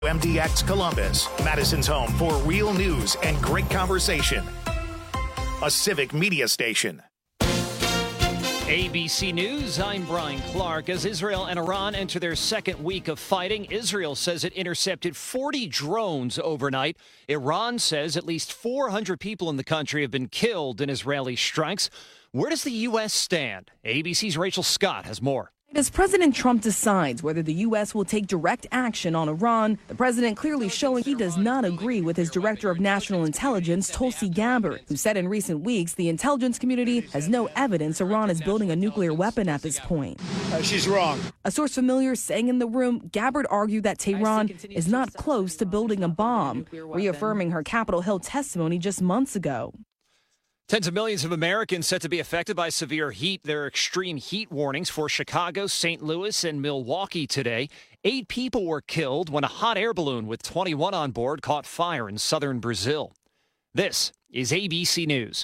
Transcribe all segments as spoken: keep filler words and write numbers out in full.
M D X Columbus, Madison's home for real news and great conversation. A civic media station. A B C News, I'm Brian Clark. As Israel and Iran enter their second week of fighting, Israel says it intercepted forty drones overnight. Iran says at least four hundred people in the country have been killed in Israeli strikes. Where does the U S stand? A B C's Rachel Scott has more. As President Trump decides whether the U S will take direct action on Iran, the president clearly showing he does not agree with his director of national intelligence, Tulsi Gabbard, who said in recent weeks the intelligence community has no evidence Iran is building a nuclear weapon at this point. Uh, she's wrong. A source familiar saying in the room, Gabbard argued that Tehran is not close to building a bomb, reaffirming her Capitol Hill testimony just months ago. Tens of millions of Americans set to be affected by severe heat. There are extreme heat warnings for Chicago, Saint Louis, and Milwaukee today. Eight people were killed when a hot air balloon with twenty-one on board caught fire in southern Brazil. This is A B C News.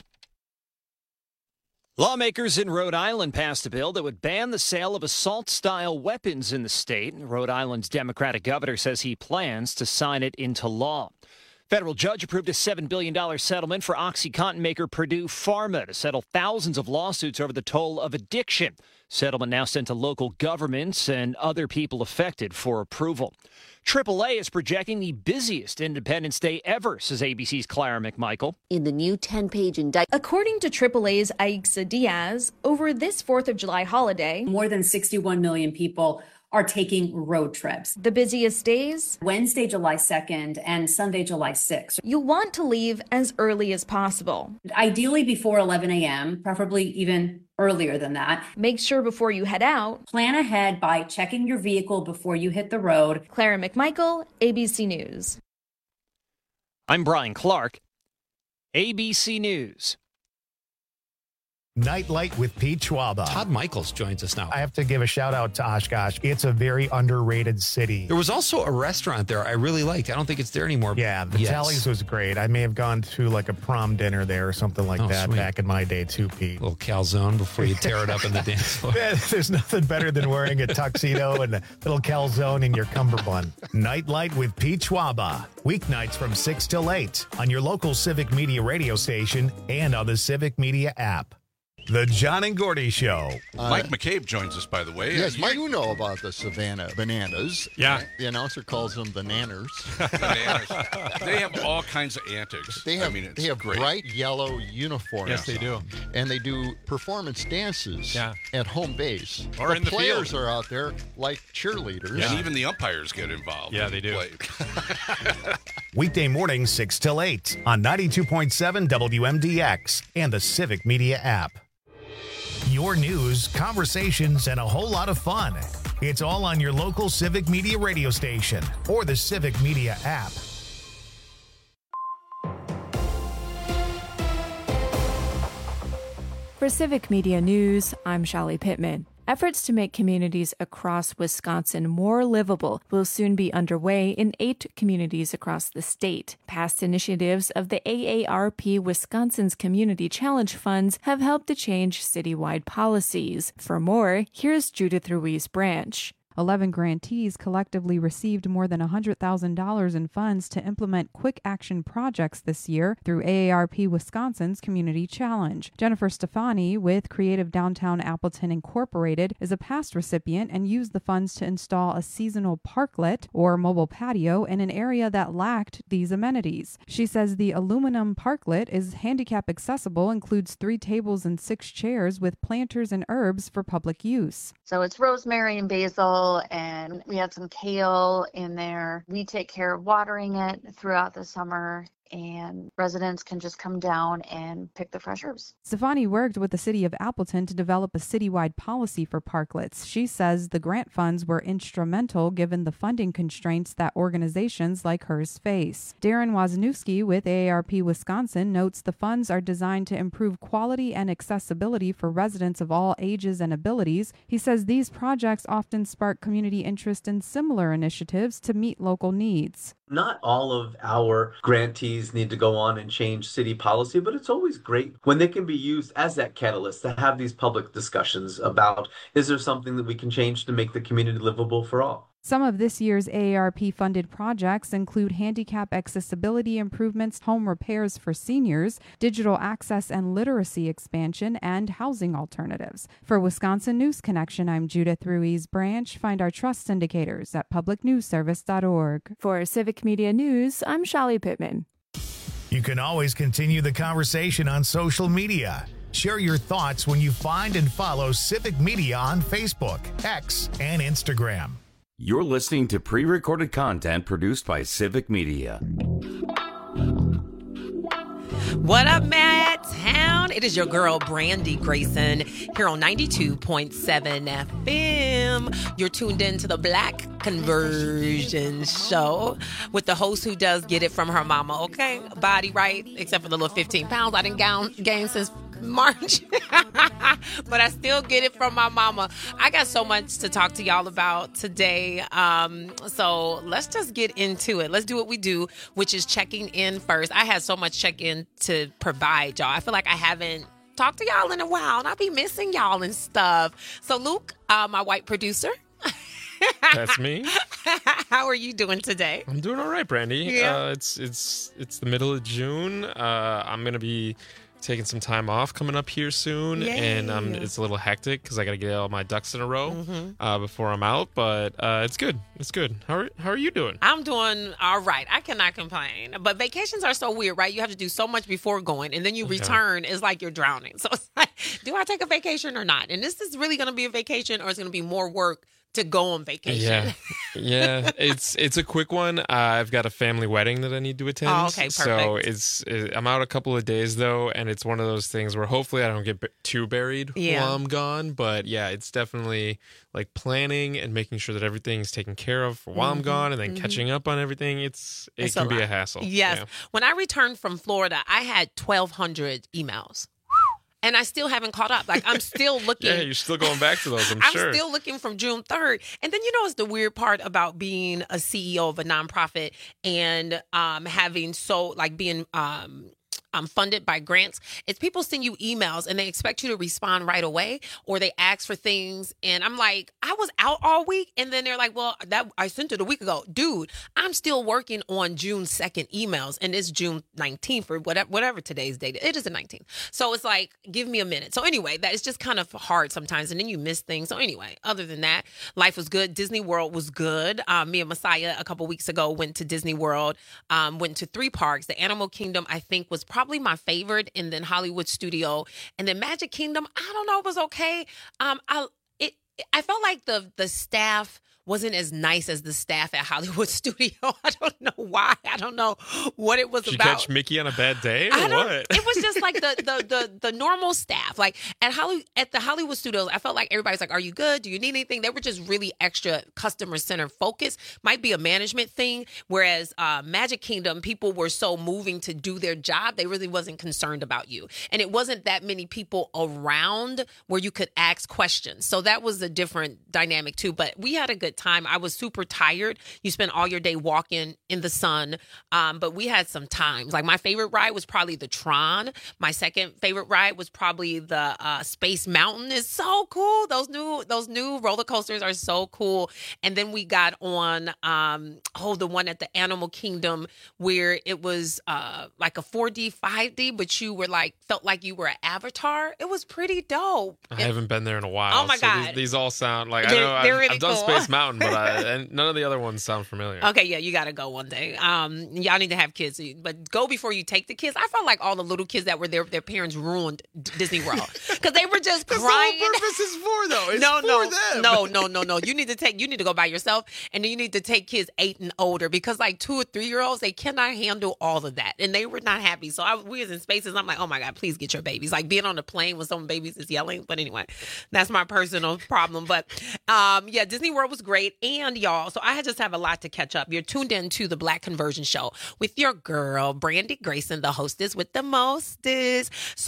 Lawmakers in Rhode Island passed a bill that would ban the sale of assault-style weapons in the state. Rhode Island's Democratic governor says he plans to sign it into law. Federal judge approved a seven billion dollars settlement for OxyContin maker Purdue Pharma to settle thousands of lawsuits over the toll of addiction. Settlement now sent to local governments and other people affected for approval. triple A is projecting the busiest Independence Day ever, says A B C's Clara McMichael. In the new ten-page indictment. According to triple A's Aixa Diaz, over this fourth of July holiday, more than sixty-one million people are taking road trips. The busiest days? Wednesday, July second and Sunday, July sixth. You'll want to leave as early as possible. Ideally before eleven a.m., preferably even earlier than that. Make sure before you head out. Plan ahead by checking your vehicle before you hit the road. Clara McMichael, A B C News. I'm Brian Clark, A B C News. Nightlight with Pete Schwaba. Todd Michaels joins us now. I have to give a shout out to Oshkosh. It's a very underrated city. There was also a restaurant there I really liked. I don't think it's there anymore. Yeah, the yes. Tallies was great. I may have gone to like a prom dinner there or something like oh, that sweet. back in my day too, Pete. A little calzone before you tear it up in the dance floor. There's nothing better than wearing a tuxedo and a little calzone in your cummerbund. Nightlight with Pete Schwaba. Weeknights from six till eight on your local Civic Media radio station and on the Civic Media app. The John and Gordy Show. Uh, Mike McCabe joins us, by the way. Yes, Mike, you know about the Savannah Bananas. Yeah. The announcer calls them the Nanners. Bananas. They have all kinds of antics. They have, I mean, it's they have great. bright yellow uniforms. Yes, they do. And they do performance dances yeah. at home base. Or the in the players field. are out there like cheerleaders. And even the umpires get involved. Yeah, they do. Weekday mornings, six till eight on ninety-two point seven W M D X and the Civic Media app. Your news, conversations, and a whole lot of fun. It's all on your local Civic Media radio station or the Civic Media app. For Civic Media News, I'm Shali Pittman. Efforts to make communities across Wisconsin more livable will soon be underway in eight communities across the state. Past initiatives of the A A R P Wisconsin's Community Challenge Funds have helped to change citywide policies. For more, here's Judith Ruiz Branch. eleven grantees collectively received more than one hundred thousand dollars in funds to implement quick action projects this year through A A R P Wisconsin's Community Challenge. Jennifer Stefani with Creative Downtown Appleton Incorporated is a past recipient and used the funds to install a seasonal parklet or mobile patio in an area that lacked these amenities. She says the aluminum parklet is handicap accessible, includes three tables and six chairs with planters and herbs for public use. So it's rosemary and basil, and we had some kale in there. We take care of watering it throughout the summer, and residents can just come down and pick the fresh herbs. Stefani worked with the city of Appleton to develop a citywide policy for parklets. She says the grant funds were instrumental given the funding constraints that organizations like hers face. Darren Wozniewski with A A R P Wisconsin notes the funds are designed to improve quality and accessibility for residents of all ages and abilities. He says these projects often spark community interest in similar initiatives to meet local needs. Not all of our grantees need to go on and change city policy, but it's always great when they can be used as that catalyst to have these public discussions about, is there something that we can change to make the community livable for all? Some of this year's A A R P-funded projects include handicap accessibility improvements, home repairs for seniors, digital access and literacy expansion, and housing alternatives. For Wisconsin News Connection, I'm Judith Ruiz Branch. Find our trust indicators at public news service dot org. For Civic Media News, I'm Shali Pittman. You can always continue the conversation on social media. Share your thoughts when you find and follow Civic Media on Facebook, X, and Instagram. You're listening to pre-recorded content produced by Civic Media. What up, Mad Town? It is your girl, Brandy Grayson, here on ninety-two point seven F M. You're tuned in to the Black Conversion Show with the host who does get it from her mama, okay? Body right, except for the little fifteen pounds I didn't gain, gain since March. But I still get it from my mama. I got so much to talk to y'all about today. Um, so let's just get into it. Let's do what we do, which is checking in first. I had so much check-in to provide y'all. I feel like I haven't talked to y'all in a while, and I'll be missing y'all and stuff. So Luke, uh, my white producer. That's me. How are you doing today? I'm doing all right, Brandy. Yeah. Uh, it's it's it's the middle of June. Uh, I'm gonna be taking some time off coming up here soon, Yay. and um, it's a little hectic because I got to get all my ducks in a row Mm-hmm. uh, before I'm out. But uh, it's good. It's good. How are How are you doing? I'm doing all right. I cannot complain. But vacations are so weird, right? You have to do so much before going, and then you Okay. return. It's like you're drowning. So it's like, do I take a vacation or not? And this is really going to be a vacation, or it's going to be more work to go on vacation? Yeah, yeah. It's it's a quick one. Uh, I've got a family wedding that I need to attend. Oh, okay, perfect. So it's it, I'm out a couple of days though, and it's one of those things where hopefully I don't get b- too buried Yeah. while I'm gone. But yeah, it's definitely like planning and making sure that everything's taken care of for while I'm Mhm, gone, and then mhm. catching up on everything. It's it It's can a be lot. a hassle. Yes. Yeah. When I returned from Florida, I had twelve hundred emails. And I still haven't caught up. Like, I'm still looking. Yeah, you're still going back to those, I'm, I'm sure. still looking from June third. And then, you know, it's the weird part about being a C E O of a nonprofit and um, having so, like, being um, um, funded by grants. It's people send you emails and they expect you to respond right away, or they ask for things. And I'm like, I was out all week. And then they're like, well, that I sent it a week ago. Dude, I'm still working on June second emails, and it's June nineteenth or whatever, whatever today's date. It is the nineteenth. So it's like, give me a minute. So anyway, that is just kind of hard sometimes. And then you miss things. So anyway, other than that, life was good. Disney World was good. Um, me and Messiah a couple weeks ago went to Disney World, um, went to three parks. The Animal Kingdom, I think, was probably my favorite, and then Hollywood Studio, and then Magic Kingdom. I don't know, it was okay. Um, I it I felt like the the staff wasn't as nice as the staff at Hollywood Studio. I don't know why. I don't know what it was Did you about. catch Mickey on a bad day or I don't, what? It was just like the, the the the normal staff. Like at Holly at the Hollywood Studios, I felt like everybody's like, "Are you good? Do you need anything?" They were just really extra customer center focused. Might be a management thing. Whereas uh, Magic Kingdom, people were so moving to do their job, they really wasn't concerned about you, and it wasn't that many people around where you could ask questions. So that was a different dynamic too. But we had a good time. I was super tired. You spend all your day walking in the sun. Um, but we had some times. Like my favorite ride was probably the Tron. My second favorite ride was probably the uh, Space Mountain. It's so cool. Those new those new roller coasters are so cool. And then we got on um, oh the one at the Animal Kingdom where it was uh, like a four D, five D, but you were like felt like you were an avatar. It was pretty dope. I haven't been there in a while. Oh, my so God. These, these all sound like They're- I know I've, they're really I've done cool. Space Mountain, but I, and none of the other ones sound familiar. Okay, yeah, you got to go one day. Um, y'all need to have kids, but go before you take the kids. I felt like all the little kids that were there, their parents ruined D- Disney World because they were just That's crying. the whole purpose is for though. It's no, for no, them. no, no, no, no. You need to take. You need to go by yourself, and then you need to take kids eight and older because like two or three year olds, they cannot handle all of that, and they were not happy. So I, we was in spaces. I'm like, oh my God, please get your babies. Like being on a plane when some babies is yelling. But anyway, that's my personal problem. But um, yeah, Disney World was great, and y'all. So I just have a lot to catch up. You're tuned in to the Black Conversion Show with your girl Brandy Grayson, the hostess with the mostest. So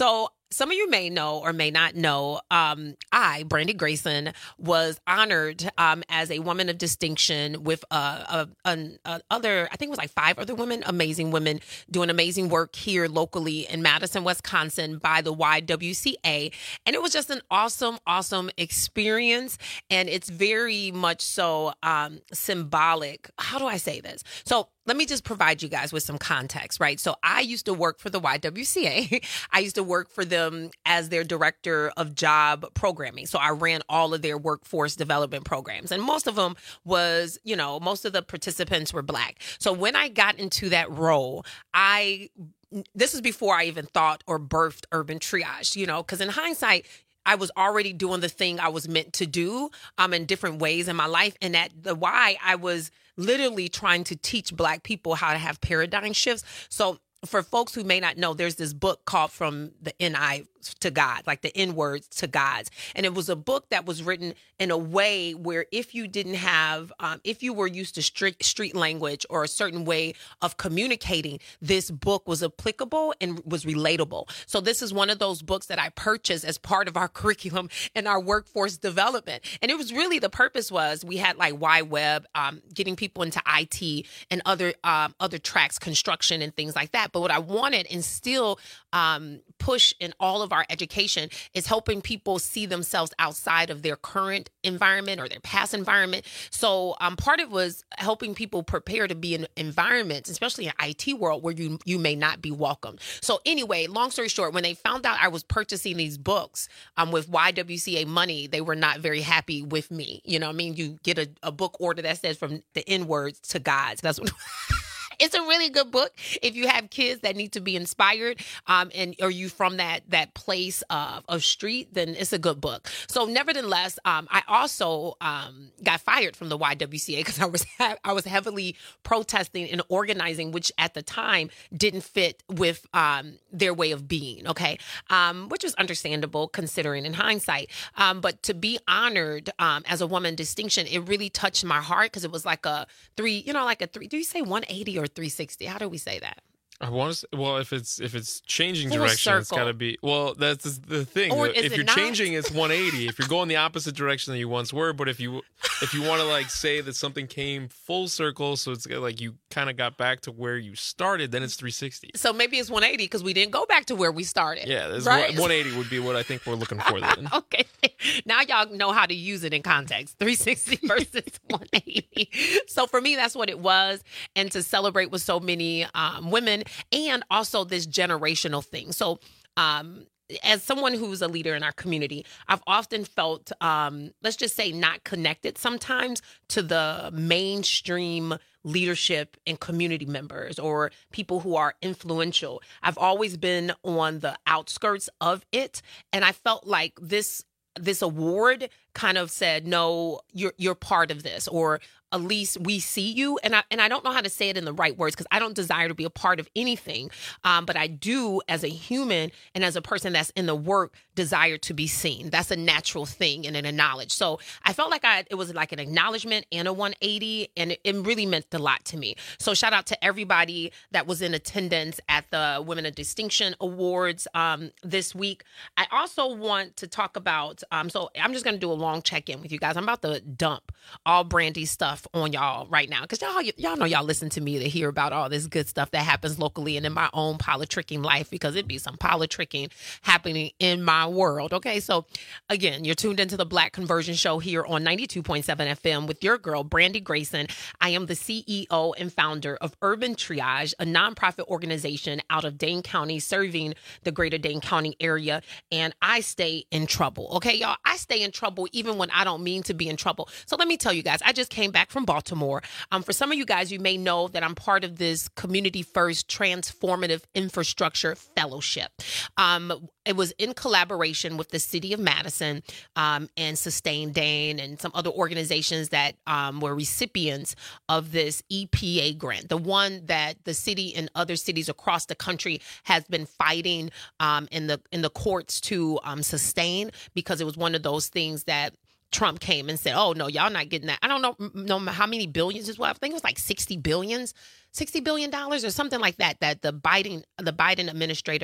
some of you may know or may not know, um, I, Brandy Grayson, was honored um, as a woman of distinction with uh, a, a, a other, I think it was like five other women, amazing women, doing amazing work here locally in Madison, Wisconsin by the Y W C A. And it was just an awesome, awesome experience. And it's very much so um, symbolic. How do I say this? So let me just provide you guys with some context, right? So I used to work for the Y W C A. I used to work for them as their director of job programming. So I ran all of their workforce development programs. And most of them was, you know, most of the participants were Black. So when I got into that role, I, this is before I even thought or birthed Urban Triage, you know, because in hindsight, I was already doing the thing I was meant to do um, in different ways in my life. And at the Y, I was literally trying to teach Black people how to have paradigm shifts. So for folks who may not know, there's this book called From the N I to God, like the N words to God's. And it was a book that was written in a way where if you didn't have, um, if you were used to street, street language or a certain way of communicating, this book was applicable and was relatable. So this is one of those books that I purchased as part of our curriculum and our workforce development. And it was really, the purpose was we had like Y Web, um, getting people into I T and other, um, other tracks, construction and things like that. But what I wanted and still um, push in all of our education is helping people see themselves outside of their current environment or their past environment. So um, part of it was helping people prepare to be in environments, especially in I T world, where you you may not be welcomed. So anyway, long story short, when they found out I was purchasing these books um, with Y W C A money, they were not very happy with me. You know what I mean? You get a, a book order that says From the N words to God's. That's what... It's a really good book if you have kids that need to be inspired, um, and are you from that that place of, of street, then it's a good book. So nevertheless, um, I also um, got fired from the Y W C A because I was ha- I was heavily protesting and organizing, which at the time didn't fit with um, their way of being, okay, um, which was understandable considering in hindsight. Um, but to be honored um, as a woman distinction, it really touched my heart because it was like a three, you know, like a three, do you say one eighty or three sixty? How do we say that? I want to. Well, if it's if it's changing Full direction, circle. It's got to be. Well, that's the thing. Or if is it you're not? changing, it's one eighty. If you're going the opposite direction than you once were, but if you if you want to like say that something came full circle, so it's like you kind of got back to where you started, then it's three sixty. So maybe it's one eighty because we didn't go back to where we started. Yeah, this right? one eighty would be what I think we're looking for then. Okay, now y'all know how to use it in context. three sixty versus one eighty. So for me, that's what it was, and to celebrate with so many um, women, and also this generational thing. So um, as someone who's a leader in our community, I've often felt, um, let's just say, not connected sometimes to the mainstream leadership and community members or people who are influential. I've always been on the outskirts of it. And I felt like this this award kind of said, no, you're you're part of this, or at least we see you. And I and I don't know how to say it in the right words because I don't desire to be a part of anything. Um, but I do, as a human and as a person that's in the work, desire to be seen. That's a natural thing and an acknowledge. So I felt like I it was like an acknowledgement and a one eighty, and it, it really meant a lot to me. So shout out to everybody that was in attendance at the Women of Distinction Awards um, this week. I also want to talk about, um, so I'm just going to do a long check-in with you guys. I'm about to dump all Brandy stuff on y'all right now because y'all y'all know y'all listen to me to hear about all this good stuff that happens locally and in my own politicking life, because it be some politicking happening in my world. Okay, so again, you're tuned into the Black Conversion Show here on ninety-two point seven F M with your girl Brandy Grayson. I am the C E O and founder of Urban Triage, a nonprofit organization out of Dane County serving the greater Dane County area, and I stay in trouble. Okay, y'all, I stay in trouble even when I don't mean to be in trouble. So let me tell you guys, I just came back from Baltimore. Um, for some of you guys, you may know that I'm part of this Community First Transformative Infrastructure Fellowship. Um, it was in collaboration with the City of Madison um, and Sustain Dane and some other organizations that um, were recipients of this E P A grant, the one that the city and other cities across the country has been fighting um, in the in the courts to um, sustain, because it was one of those things that Trump came and said, oh, no, y'all not getting that. I don't know, know how many billions is what. I think it was like sixty billions, sixty billion dollars or something like that, that the Biden, the Biden administrator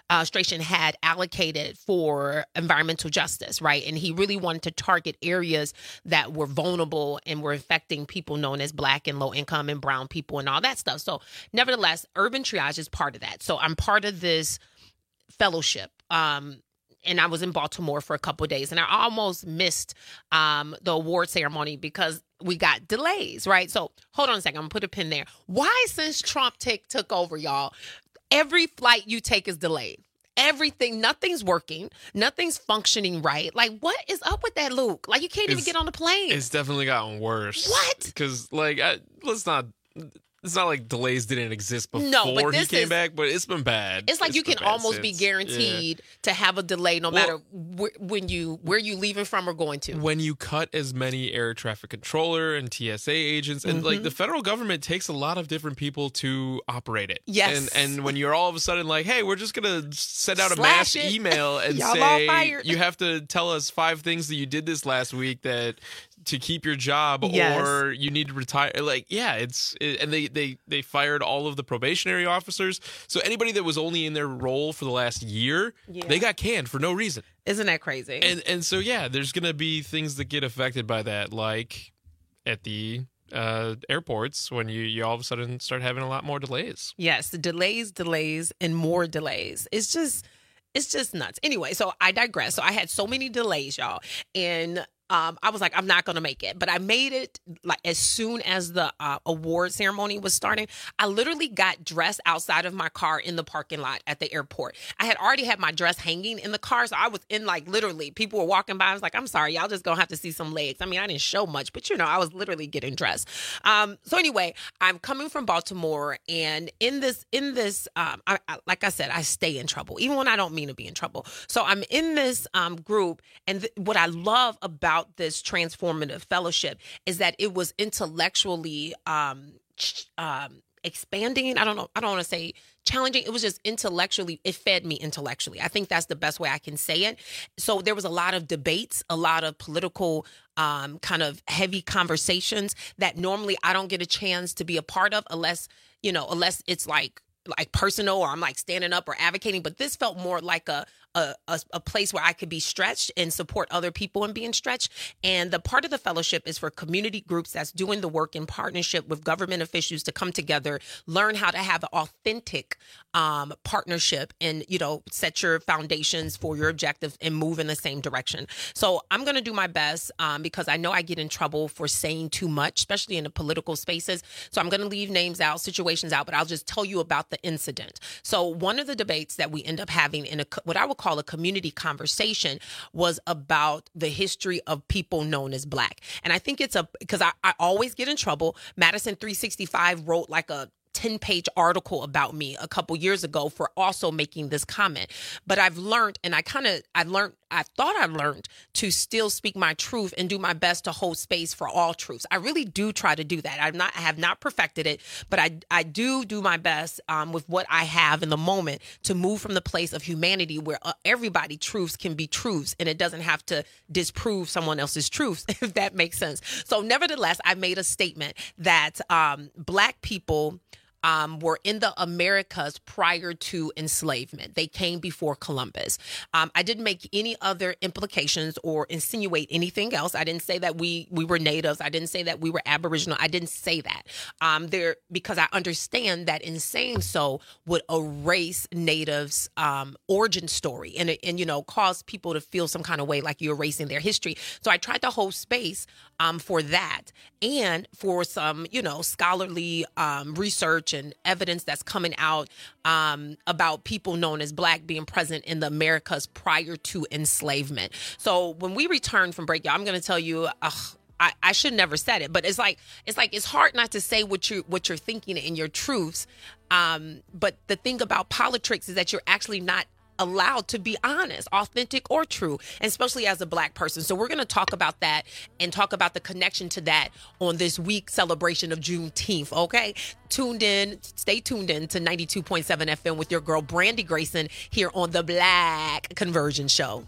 administration had allocated for environmental justice, right? And he really wanted to target areas that were vulnerable and were affecting people known as Black and low income and brown people and all that stuff. So nevertheless, urban triage is part of that. So I'm part of this fellowship. Um, and I was in Baltimore for a couple of days, and I almost missed um, the award ceremony because we got delays, right? So hold on a second. I'm going to put a pin there. Why, since Trump t- took over, y'all, every flight you take is delayed? Everything, nothing's working. Nothing's functioning right. Like, what is up with that, Luke? Like, you can't It's- even get on the plane. It's definitely gotten worse. What? Because, like, I, let's not. It's not like delays didn't exist before No, but he this came is- back, but it's been bad. It's like It's you been can bad almost be since. guaranteed to have a delay no Well- matter wh- when you where you leaving from or going to. Yeah. When you cut as many air traffic controller and T S A agents, and like Mhm. the federal government takes a lot of different people to operate it. Yes. And and when you're all of a sudden like, hey, we're just gonna send out a Slash mass it. email and Y'all all say fired. you have to tell us five things that you did this last week that to keep your job, Yes. or you need to retire. Like, yeah, it's it, and they they they fired all of the probationary officers. So anybody that was only in their role for the last year, Yeah. they got canned for no reason. Isn't that crazy? And and so yeah, there's gonna be things that get affected by that, like at the uh, airports when you you all of a sudden start having a lot more delays. Yes, delays, delays, and more delays. It's just, it's just nuts. Anyway, so I digress. So I had so many delays, y'all, and um, I was like, I'm not going to make it. But I made it like as soon as the uh, award ceremony was starting. I literally got dressed outside of my car in the parking lot at the airport. I had already had my dress hanging in the car. So I was in like literally people were walking by. I was like, I'm sorry, y'all just going to have to see some legs. I mean, I didn't show much, but you know, I was literally getting dressed. Um, so anyway, I'm coming from Baltimore, and in this, in this, um, I, I, like I said, I stay in trouble, even when I don't mean to be in trouble. So I'm in this um, group, and th- what I love about this transformative fellowship is that it was intellectually um, ch- um, expanding. I don't know. I don't want to say challenging. It was just intellectually, it fed me intellectually. I think that's the best way I can say it. So there was a lot of debates, a lot of political um, kind of heavy conversations that normally I don't get a chance to be a part of unless, you know, unless it's like, like personal or I'm like standing up or advocating. But this felt more like a, A, a, a place where I could be stretched and support other people in being stretched. And the part of the fellowship is for community groups that's doing the work in partnership with government officials to come together, learn how to have an authentic um, partnership and, you know, set your foundations for your objectives and move in the same direction. So I'm going to do my best um, because I know I get in trouble for saying too much, especially in the political spaces. So I'm going to leave names out, situations out, but I'll just tell you about the incident. So one of the debates that we end up having in a, what I would call a community conversation was about the history of people known as Black. And I think it's a, because I, I always get in trouble. Madison three sixty-five wrote like a ten page article about me a couple years ago for also making this comment. But I've learned, and I kind of, I learned, I thought I learned to still speak my truth and do my best to hold space for all truths. I really do try to do that. I'm not, I have not perfected it, but I, I do do my best um, with what I have in the moment to move from the place of humanity where uh, everybody truths can be truths and it doesn't have to disprove someone else's truths, if that makes sense. So nevertheless, I made a statement that um, Black people Um, were in the Americas prior to enslavement. They came before Columbus. Um, I didn't make any other implications or insinuate anything else. I didn't say that we we were natives. I didn't say that we were Aboriginal. I didn't say that um, there because I understand that in saying so would erase natives' um, origin story and and you know cause people to feel some kind of way like you're erasing their history. So I tried to hold space um, for that and for some you know scholarly um, research and evidence that's coming out um, about people known as Black being present in the Americas prior to enslavement. So when we return from break, y'all, I'm going to tell you, ugh, I, I should never said it, but it's like it's like it's hard not to say what you what you're thinking and your truths. Um, but the thing about politics is that you're actually not allowed to be honest, authentic, or true, and especially as a Black person. So we're going to talk about that and talk about the connection to that on this week celebration of Juneteenth, okay? Tuned in, stay tuned in to ninety-two point seven F M with your girl, Brandy Grayson, here on the Black Conversion Show.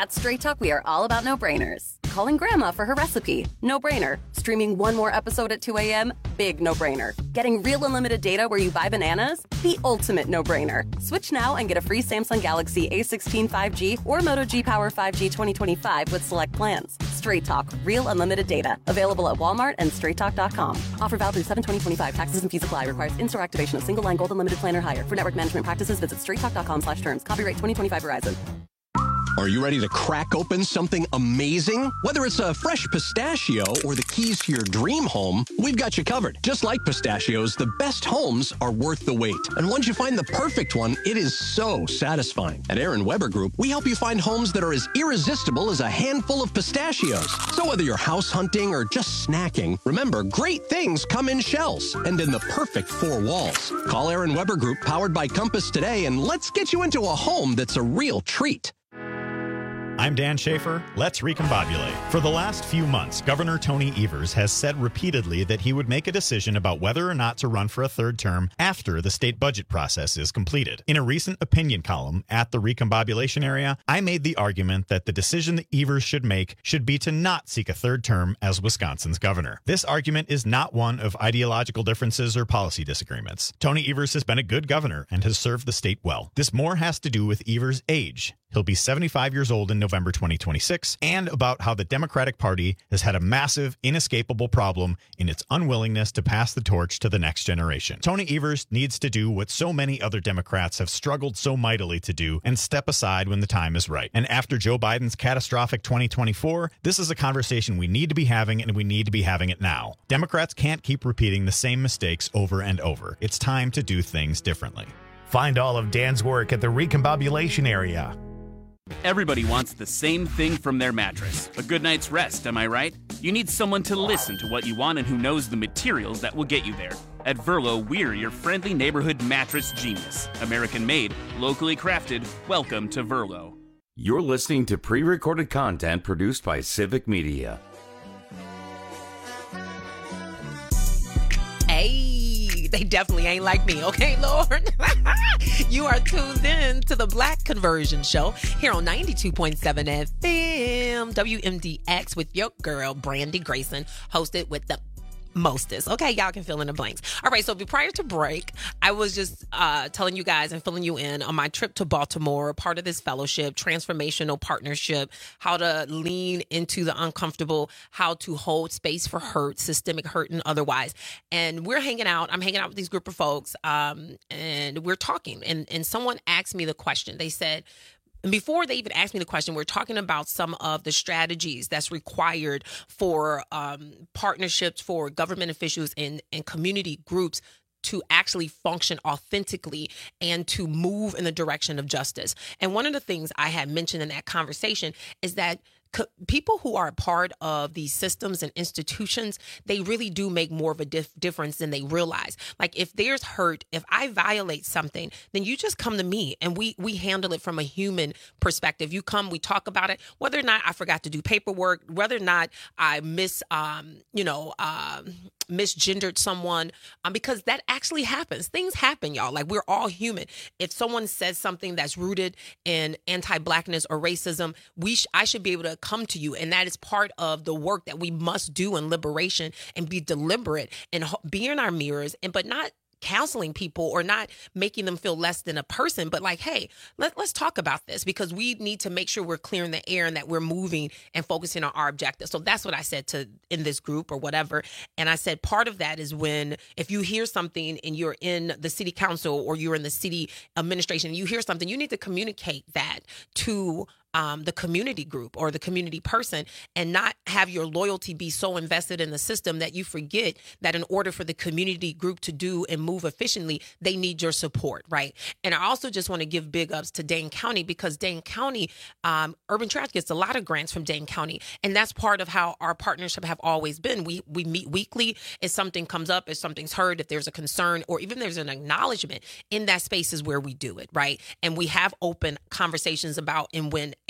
At Straight Talk, we are all about no-brainers. Calling grandma for her recipe? No-brainer. Streaming one more episode at two a.m.? Big no-brainer. Getting real unlimited data where you buy bananas? The ultimate no-brainer. Switch now and get a free Samsung Galaxy A sixteen five G or Moto G Power five G twenty twenty-five with select plans. Straight Talk. Real unlimited data. Available at Walmart and straight talk dot com. Offer valid through seven twenty twenty-five. Taxes and fees apply. Requires in-store activation of single line gold unlimited plan or higher. For network management practices, visit straight talk dot com slash terms. Copyright twenty twenty-five Verizon. Are you ready to crack open something amazing? Whether it's a fresh pistachio or the keys to your dream home, we've got you covered. Just like pistachios, the best homes are worth the wait. And once you find the perfect one, it is so satisfying. At Aaron Weber Group, we help you find homes that are as irresistible as a handful of pistachios. So whether you're house hunting or just snacking, remember, great things come in shells and in the perfect four walls. Call Aaron Weber Group, powered by Compass, today, and let's get you into a home that's a real treat. I'm Dan Schaefer. Let's recombobulate. For the last few months, Governor Tony Evers has said repeatedly that he would make a decision about whether or not to run for a third term after the state budget process is completed. In a recent opinion column at the Recombobulation Area, I made the argument that the decision that Evers should make should be to not seek a third term as Wisconsin's governor. This argument is not one of ideological differences or policy disagreements. Tony Evers has been a good governor and has served the state well. This more has to do with Evers' age. He'll be seventy-five years old in November twenty twenty-six, and about how the Democratic Party has had a massive, inescapable problem in its unwillingness to pass the torch to the next generation. Tony Evers needs to do what so many other Democrats have struggled so mightily to do and step aside when the time is right. And after Joe Biden's catastrophic twenty twenty-four, this is a conversation we need to be having, and we need to be having it now. Democrats can't keep repeating the same mistakes over and over. It's time to do things differently. Find all of Dan's work at the Recombobulation Area. Everybody wants the same thing from their mattress. A good night's rest, am I right? You need someone to listen to what you want and who knows the materials that will get you there. At Verlo, we're your friendly neighborhood mattress genius. American made, locally crafted. Welcome to Verlo. You're listening to pre-recorded content produced by Civic Media. Hey, they definitely ain't like me, okay, Lord? You are tuned in to the Black Conversion Show here on ninety-two point seven F M W M D X with your girl, Brandy Grayson, hosted with the mostest. Okay, y'all can fill in the blanks. All right, so prior to break, I was just uh, telling you guys and filling you in on my trip to Baltimore, part of this fellowship, transformational partnership, how to lean into the uncomfortable, how to hold space for hurt, systemic hurt and otherwise. And we're hanging out. I'm hanging out with these group of folks, um, and we're talking. And, and someone asked me the question. They said, and before they even asked me the question, we're talking about some of the strategies that's required for um, partnerships for government officials and, and community groups to actually function authentically and to move in the direction of justice. And one of the things I had mentioned in that conversation is that co- people who are a part of these systems and institutions, they really do make more of a dif- difference than they realize. Like if there's hurt, if I violate something, then you just come to me and we we handle it from a human perspective. You come, we talk about it, whether or not I forgot to do paperwork, whether or not I miss, um, you know, um, misgendered someone, um, because that actually happens. Things happen, y'all. Like we're all human. If someone says something that's rooted in anti-Blackness or racism, we sh- I should be able to come to you. And that is part of the work that we must do in liberation and be deliberate and ho- be in our mirrors, and but not counseling people or not making them feel less than a person, but like, hey, let, let's talk about this, because we need to make sure we're clearing the air and that we're moving and focusing on our objectives. So that's what I said to in this group or whatever. And I said part of that is when if you hear something and you're in the city council or you're in the city administration and you hear something, you need to communicate that to Um, the community group or the community person, and not have your loyalty be so invested in the system that you forget that in order for the community group to do and move efficiently, they need your support, right? And I also just want to give big ups to Dane County, because Dane County, um, Urban Trash gets a lot of grants from Dane County, and that's part of how our partnership have always been. We we meet weekly. If something comes up, if something's heard, if there's a concern, or even there's an acknowledgement, in that space is where we do it, right? And we have open conversations about and when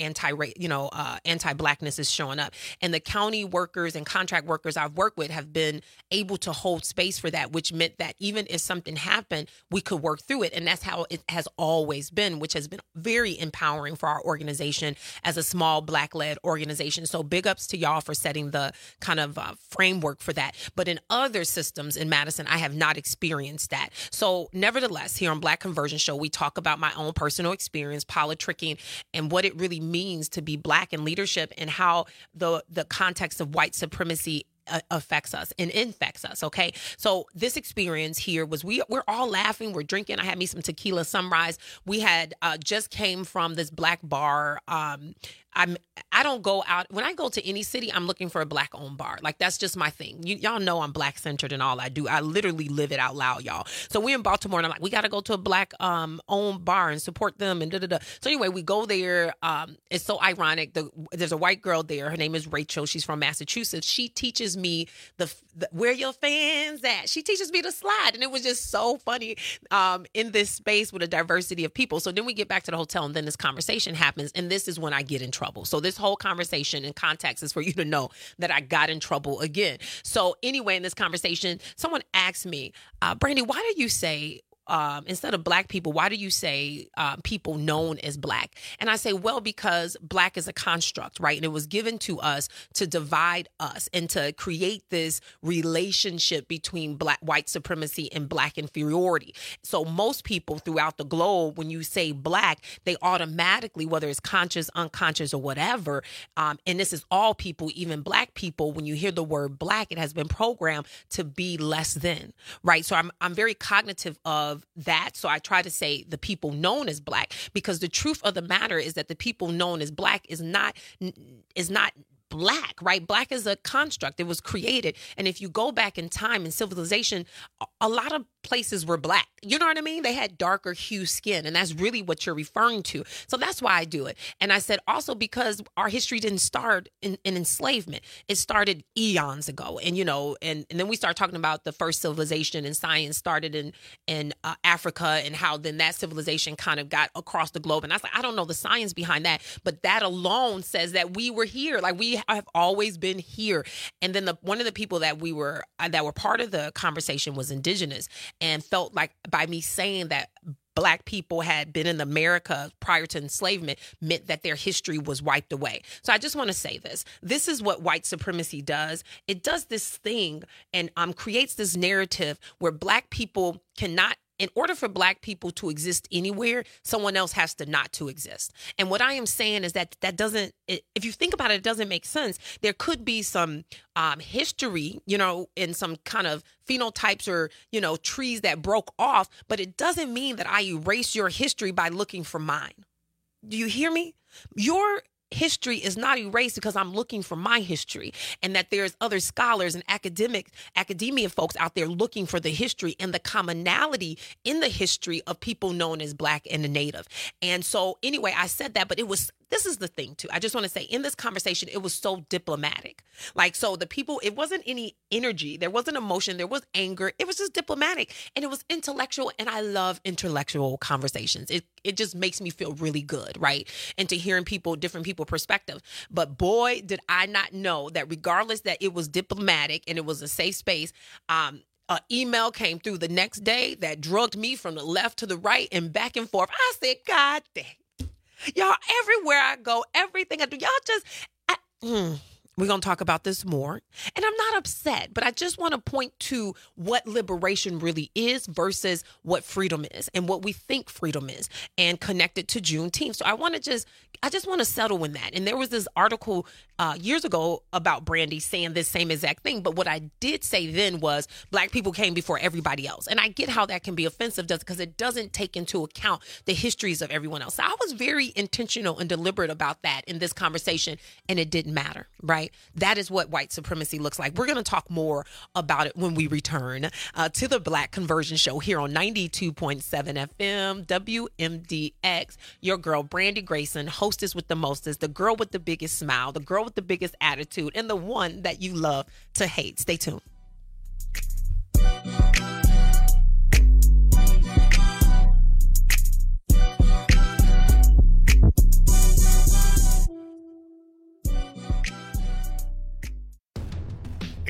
anti, you know, uh, anti-blackness is showing up. And the county workers and contract workers I've worked with have been able to hold space for that, which meant that even if something happened, we could work through it. And that's how it has always been, which has been very empowering for our organization as a small Black-led organization. So big ups to y'all for setting the kind of uh, framework for that. But in other systems in Madison, I have not experienced that. So nevertheless, here on Black Conversion Show, we talk about my own personal experience, politicking, and what it really means to be Black in leadership and how the, the context of white supremacy affects us and infects us. Okay. So this experience here was we we're all laughing. We're drinking. I had me some tequila sunrise. We had uh, just came from this Black bar. Um, I'm, I don't go out. When I go to any city, I'm looking for a Black owned bar. Like, that's just my thing. You, y'all know I'm Black centered and all I do. I literally live it out loud, y'all. So we're in Baltimore and I'm like, we got to go to a Black um, owned bar and support them and da da da. So anyway, we go there. Um, it's so ironic. The, there's a white girl there. Her name is Rachel. She's from Massachusetts. She teaches me the, the where your fans at. She teaches me to slide. And it was just so funny um, in this space with a diversity of people. So then we get back to the hotel and then this conversation happens. And this is when I get in trouble. So this whole conversation and context is for you to know that I got in trouble again. So anyway, in this conversation, someone asked me, uh, Brandy, why do you say, um, instead of Black people, why do you say uh, people known as Black? And I say, well, because Black is a construct, right? And it was given to us to divide us and to create this relationship between Black white supremacy and Black inferiority. So most people throughout the globe, when you say Black, they automatically, whether it's conscious, unconscious, or whatever, um, and this is all people, even Black people, when you hear the word Black, it has been programmed to be less than, right? So I'm I'm very cognitive of that. So I try to say the people known as Black, because the truth of the matter is that the people known as Black is not is not Black, right? Black is a construct. It was created. And if you go back in time in civilization, a lot of places were Black. You know what I mean? They had darker hue skin. And that's really what you're referring to. So that's why I do it. And I said also because our history didn't start in, in enslavement. It started eons ago. And, you know, and, and then we start talking about the first civilization and science started in, in uh, Africa and how then that civilization kind of got across the globe. And I was like, I don't know the science behind that, but that alone says that we were here. Like, we have always been here. And then the one of the people that we were uh, that were part of the conversation was indigenous, and felt like by me saying that Black people had been in America prior to enslavement meant that their history was wiped away. So I just want to say this. This is what white supremacy does. It does this thing and um, creates this narrative where Black people cannot, in order for Black people to exist anywhere, someone else has to not to exist. And what I am saying is that that doesn't, if you think about it, it doesn't make sense. There could be some um, history, you know, in some kind of phenotypes or, you know, trees that broke off, but it doesn't mean that I erase your history by looking for mine. Do you hear me? Your history is not erased because I'm looking for my history, and that there's other scholars and academic academia folks out there looking for the history and the commonality in the history of people known as Black and the Native. And so anyway, I said that, but it was, this is the thing too. I just want to say in this conversation, it was so diplomatic. Like, so the people, it wasn't any energy. There wasn't emotion. There was anger. It was just diplomatic and it was intellectual. And I love intellectual conversations. It, it just makes me feel really good. Right. And to hearing people, different people perspective. But boy, did I not know that regardless that it was diplomatic and it was a safe space, um, an email came through the next day that drugged me from the left to the right and back and forth. I said, God dang. Y'all, everywhere I go, everything I do, y'all just, I, mm, we're going to talk about this more. And I'm not upset, but I just want to point to what liberation really is versus what freedom is and what we think freedom is, and connect it to Juneteenth. So I want to just, I just want to settle in that. And there was this article uh, years ago about Brandy saying this same exact thing. But what I did say then was Black people came before everybody else. And I get how that can be offensive because it doesn't take into account the histories of everyone else. So I was very intentional and deliberate about that in this conversation, and it didn't matter, right? That is what white supremacy looks like. We're going to talk more about it when we return uh, to the Black Conversion Show here on ninety-two point seven F M, W M D X. Your girl, Brandy Grayson, hostess with the mostest, the girl with the biggest smile, the girl with the biggest attitude, and the one that you love to hate. Stay tuned.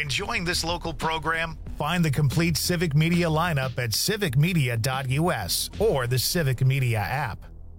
Enjoying this local program? Find the complete Civic Media lineup at civic media dot u s or the Civic Media app.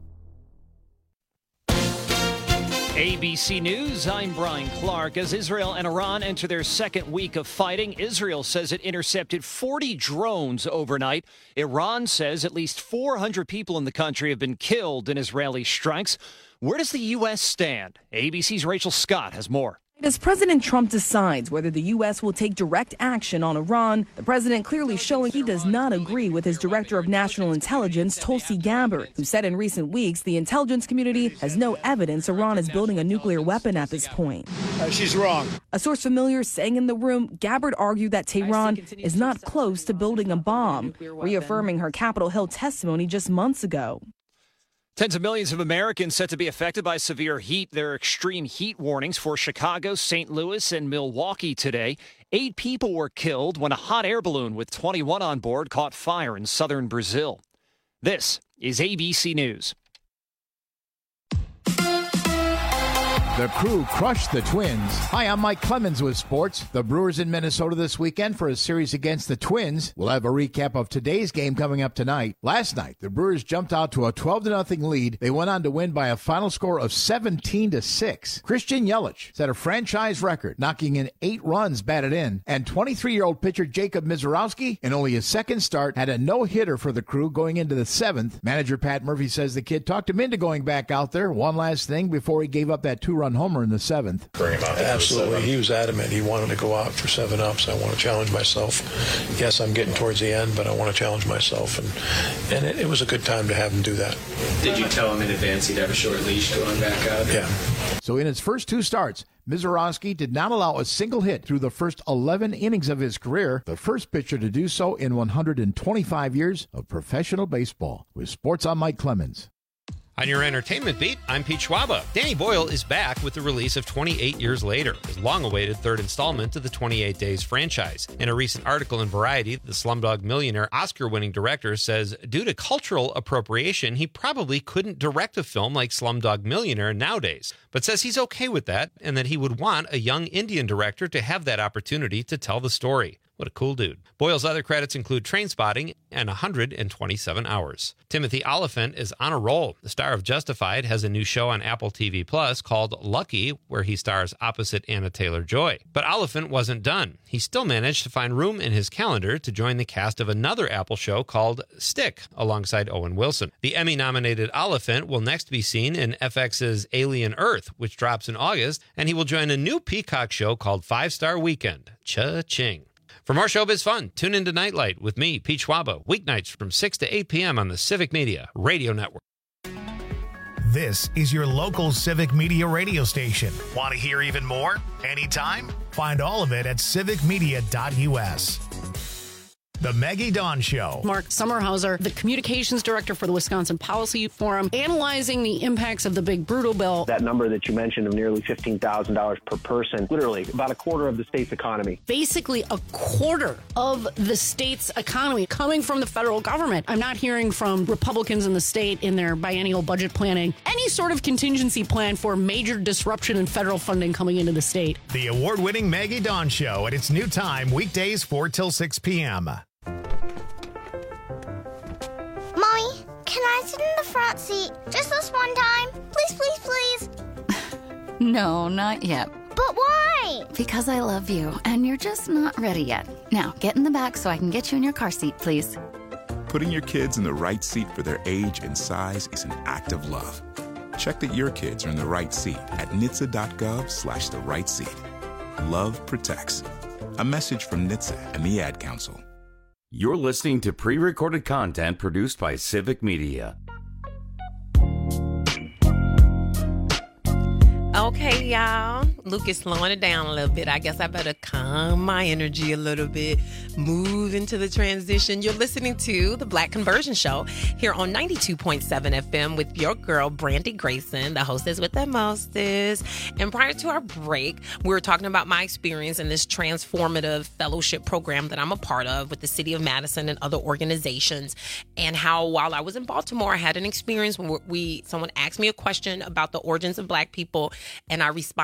A B C News, I'm Brian Clark. As Israel and Iran enter their second week of fighting, Israel says it intercepted forty drones overnight. Iran says at least four hundred people in the country have been killed in Israeli strikes. Where does the U S stand? A B C's Rachel Scott has more. As President Trump decides whether the U S will take direct action on Iran, the president clearly showing he does not agree with his director of national intelligence, Tulsi Gabbard, who said in recent weeks the intelligence community has no evidence Iran is building a nuclear weapon at this point. Uh, she's wrong. A source familiar saying in the room, Gabbard argued that Tehran is not close to building a bomb, reaffirming her Capitol Hill testimony just months ago. Tens of millions of Americans set to be affected by severe heat. There are extreme heat warnings for Chicago, Saint Louis, and Milwaukee today. Eight people were killed when a hot air balloon with twenty-one on board caught fire in southern Brazil. This is A B C News. The Crew crushed the Twins. Hi, I'm Mike Clemens with sports. The Brewers in Minnesota this weekend for a series against the Twins. We'll have a recap of today's game coming up tonight. Last night, the Brewers jumped out to a twelve to nothing lead. They went on to win by a final score of seventeen to six. Christian Yelich set a franchise record, knocking in eight runs batted in. And twenty-three-year-old pitcher Jacob Mizorowski, in only his second start, had a no-hitter for the Crew going into the seventh. Manager Pat Murphy says the kid talked him into going back out there. One last thing before he gave up that two-run homer in the seventh. Absolutely. He was adamant. He wanted to go out for seven ups. I want to challenge myself. Yes, I'm getting towards the end, but I want to challenge myself. And and it, it was a good time to have him do that. Did you tell him in advance he'd have a short leash going back out? Yeah. So in his first two starts, Mizorowski did not allow a single hit through the first eleven innings of his career, the first pitcher to do so in one hundred twenty-five years of professional baseball. With Sports, I'm Mike Clemens. On your entertainment beat, I'm Pete Schwaba. Danny Boyle is back with the release of twenty-eight Years Later, his long-awaited third installment to the twenty-eight Days franchise. In a recent article in Variety, the Slumdog Millionaire Oscar-winning director says due to cultural appropriation, he probably couldn't direct a film like Slumdog Millionaire nowadays, but says he's okay with that and that he would want a young Indian director to have that opportunity to tell the story. What a cool dude. Boyle's other credits include Trainspotting and one hundred twenty-seven hours. Timothy Olyphant is on a roll. The star of Justified has a new show on Apple T V Plus called Lucky, where he stars opposite Anna Taylor-Joy. But Olyphant wasn't done. He still managed to find room in his calendar to join the cast of another Apple show called Stick, alongside Owen Wilson. The Emmy-nominated Olyphant will next be seen in F X's Alien Earth, which drops in August, and he will join a new Peacock show called Five Star Weekend. Cha-ching. For more showbiz fun, tune into Nightlight with me, Pete Schwaba, weeknights from six to eight p.m. on the Civic Media Radio Network. This is your local Civic Media radio station. Want to hear even more? Anytime? Find all of it at civic media dot u s. The Maggie Dawn Show. Mark Sommerhauser, the communications director for the Wisconsin Policy Forum, analyzing the impacts of the big brutal bill. That number that you mentioned of nearly fifteen thousand dollars per person, literally about a quarter of the state's economy. Basically a quarter of the state's economy coming from the federal government. I'm not hearing from Republicans in the state in their biennial budget planning any sort of contingency plan for major disruption in federal funding coming into the state. The award-winning Maggie Dawn Show at its new time, weekdays four till six p.m. Mommy, can I sit in the front seat just this one time? Please, please, please. No, not yet. But why? Because I love you, and you're just not ready yet. Now, get in the back so I can get you in your car seat, please. Putting your kids in the right seat for their age and size is an act of love. Check that your kids are in the right seat at N H T S A dot gov slash the right seat. Love protects. A message from N H T S A and the Ad Council. You're listening to pre-recorded content produced by Civic Media. Okay, y'all. Luke is slowing it down a little bit. I guess I better calm my energy a little bit, move into the transition. You're listening to The Black Conversion Show here on ninety-two point seven F M with your girl, Brandy Grayson, the hostess with the mostest. And prior to our break, we were talking about my experience in this transformative fellowship program that I'm a part of with the City of Madison and other organizations, and how while I was in Baltimore, I had an experience where we someone asked me a question about the origins of Black people, and I responded with the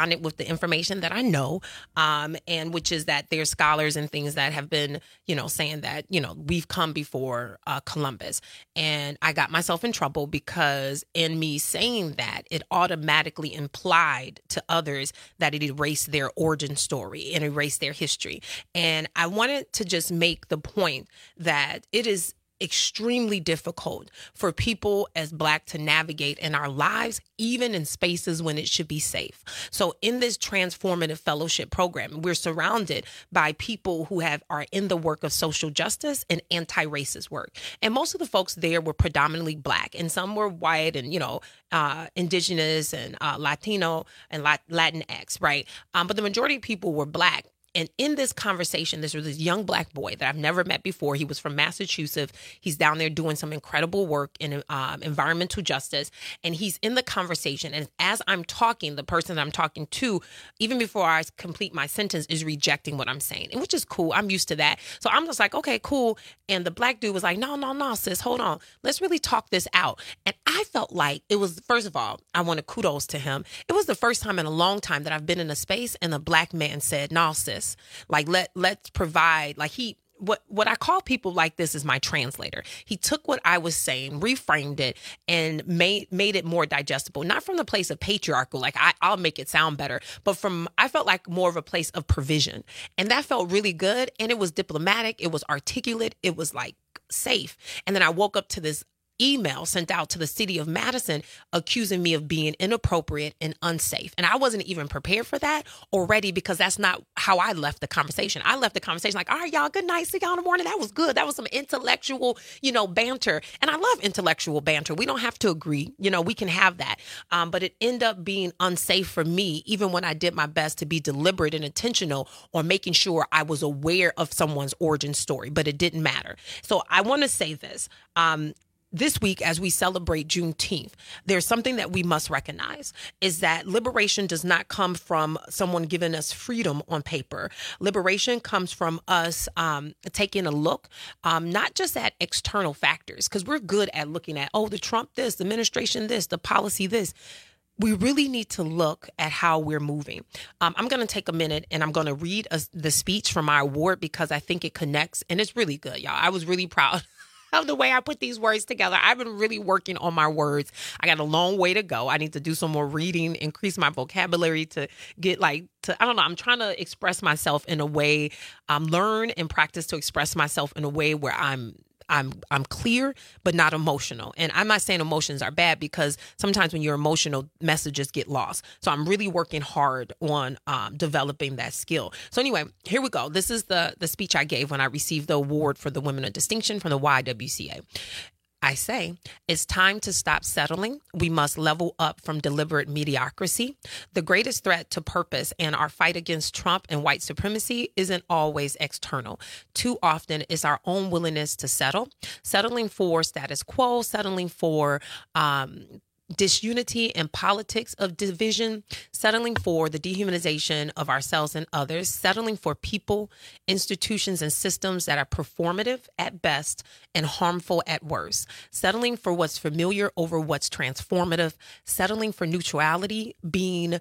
information that I know, um, and which is that there's scholars and things that have been, you know, saying that, you know, we've come before uh, Columbus. And I got myself in trouble because in me saying that, it automatically implied to others that it erased their origin story and erased their history. And I wanted to just make the point that it is extremely difficult for people as Black to navigate in our lives, even in spaces when it should be safe. So in this transformative fellowship program, we're surrounded by people who have are in the work of social justice and anti-racist work. And most of the folks there were predominantly Black, and some were white and, you know, uh, indigenous and uh, Latino and Lat- Latinx, right? Um, but the majority of people were Black. And in this conversation, this was this young Black boy that I've never met before. He was from Massachusetts. He's down there doing some incredible work in um, environmental justice. And he's in the conversation. And as I'm talking, the person I'm talking to, even before I complete my sentence, is rejecting what I'm saying, and which is cool. I'm used to that. So I'm just like, okay, cool. And the Black dude was like, no, no, no, sis, hold on. Let's really talk this out. And I felt like it was, first of all, I want to kudos to him. It was the first time in a long time that I've been in a space and a Black man said, no, sis. Like, let, let's provide, like he, what, what I call people like this is my translator. He took what I was saying, reframed it, and made, made it more digestible, not from the place of patriarchal, like I, I'll make it sound better, but from, I felt like more of a place of provision. And that felt really good. And it was diplomatic. It was articulate. It was like safe. And then I woke up to this email sent out to the city of Madison accusing me of being inappropriate and unsafe. And I wasn't even prepared for that already, because that's not how I left the conversation. I left the conversation like, all right, y'all, good night. See y'all in the morning. That was good. That was some intellectual, you know, banter. And I love intellectual banter. We don't have to agree. You know, we can have that. Um, but it ended up being unsafe for me, even when I did my best to be deliberate and intentional on making sure I was aware of someone's origin story, but it didn't matter. So I want to say this. Um, This week, as we celebrate Juneteenth, there's something that we must recognize, is that liberation does not come from someone giving us freedom on paper. Liberation comes from us um, taking a look, um, not just at external factors, because we're good at looking at, oh, the Trump this, the administration this, the policy this. We really need to look at how we're moving. Um, I'm going to take a minute and I'm going to read a, the speech from my award, because I think it connects, and it's really good, y'all. I was really proud of the way I put these words together. I've been really working on my words. I got a long way to go. I need to do some more reading, increase my vocabulary to get like, to, I don't know, I'm trying to express myself in a way, um, learn and practice to express myself in a way where I'm I'm I'm clear, but not emotional. And I'm not saying emotions are bad, because sometimes when you're emotional, messages get lost. So I'm really working hard on um, developing that skill. So anyway, here we go. This is the, the speech I gave when I received the award for the Women of Distinction from the Y W C A. I say, it's time to stop settling. We must level up from deliberate mediocrity. The greatest threat to purpose and our fight against Trump and white supremacy isn't always external. Too often, it's our own willingness to settle, settling for status quo, settling for um, disunity and politics of division, settling for the dehumanization of ourselves and others, settling for people, institutions, and systems that are performative at best and harmful at worst, settling for what's familiar over what's transformative, settling for neutrality, being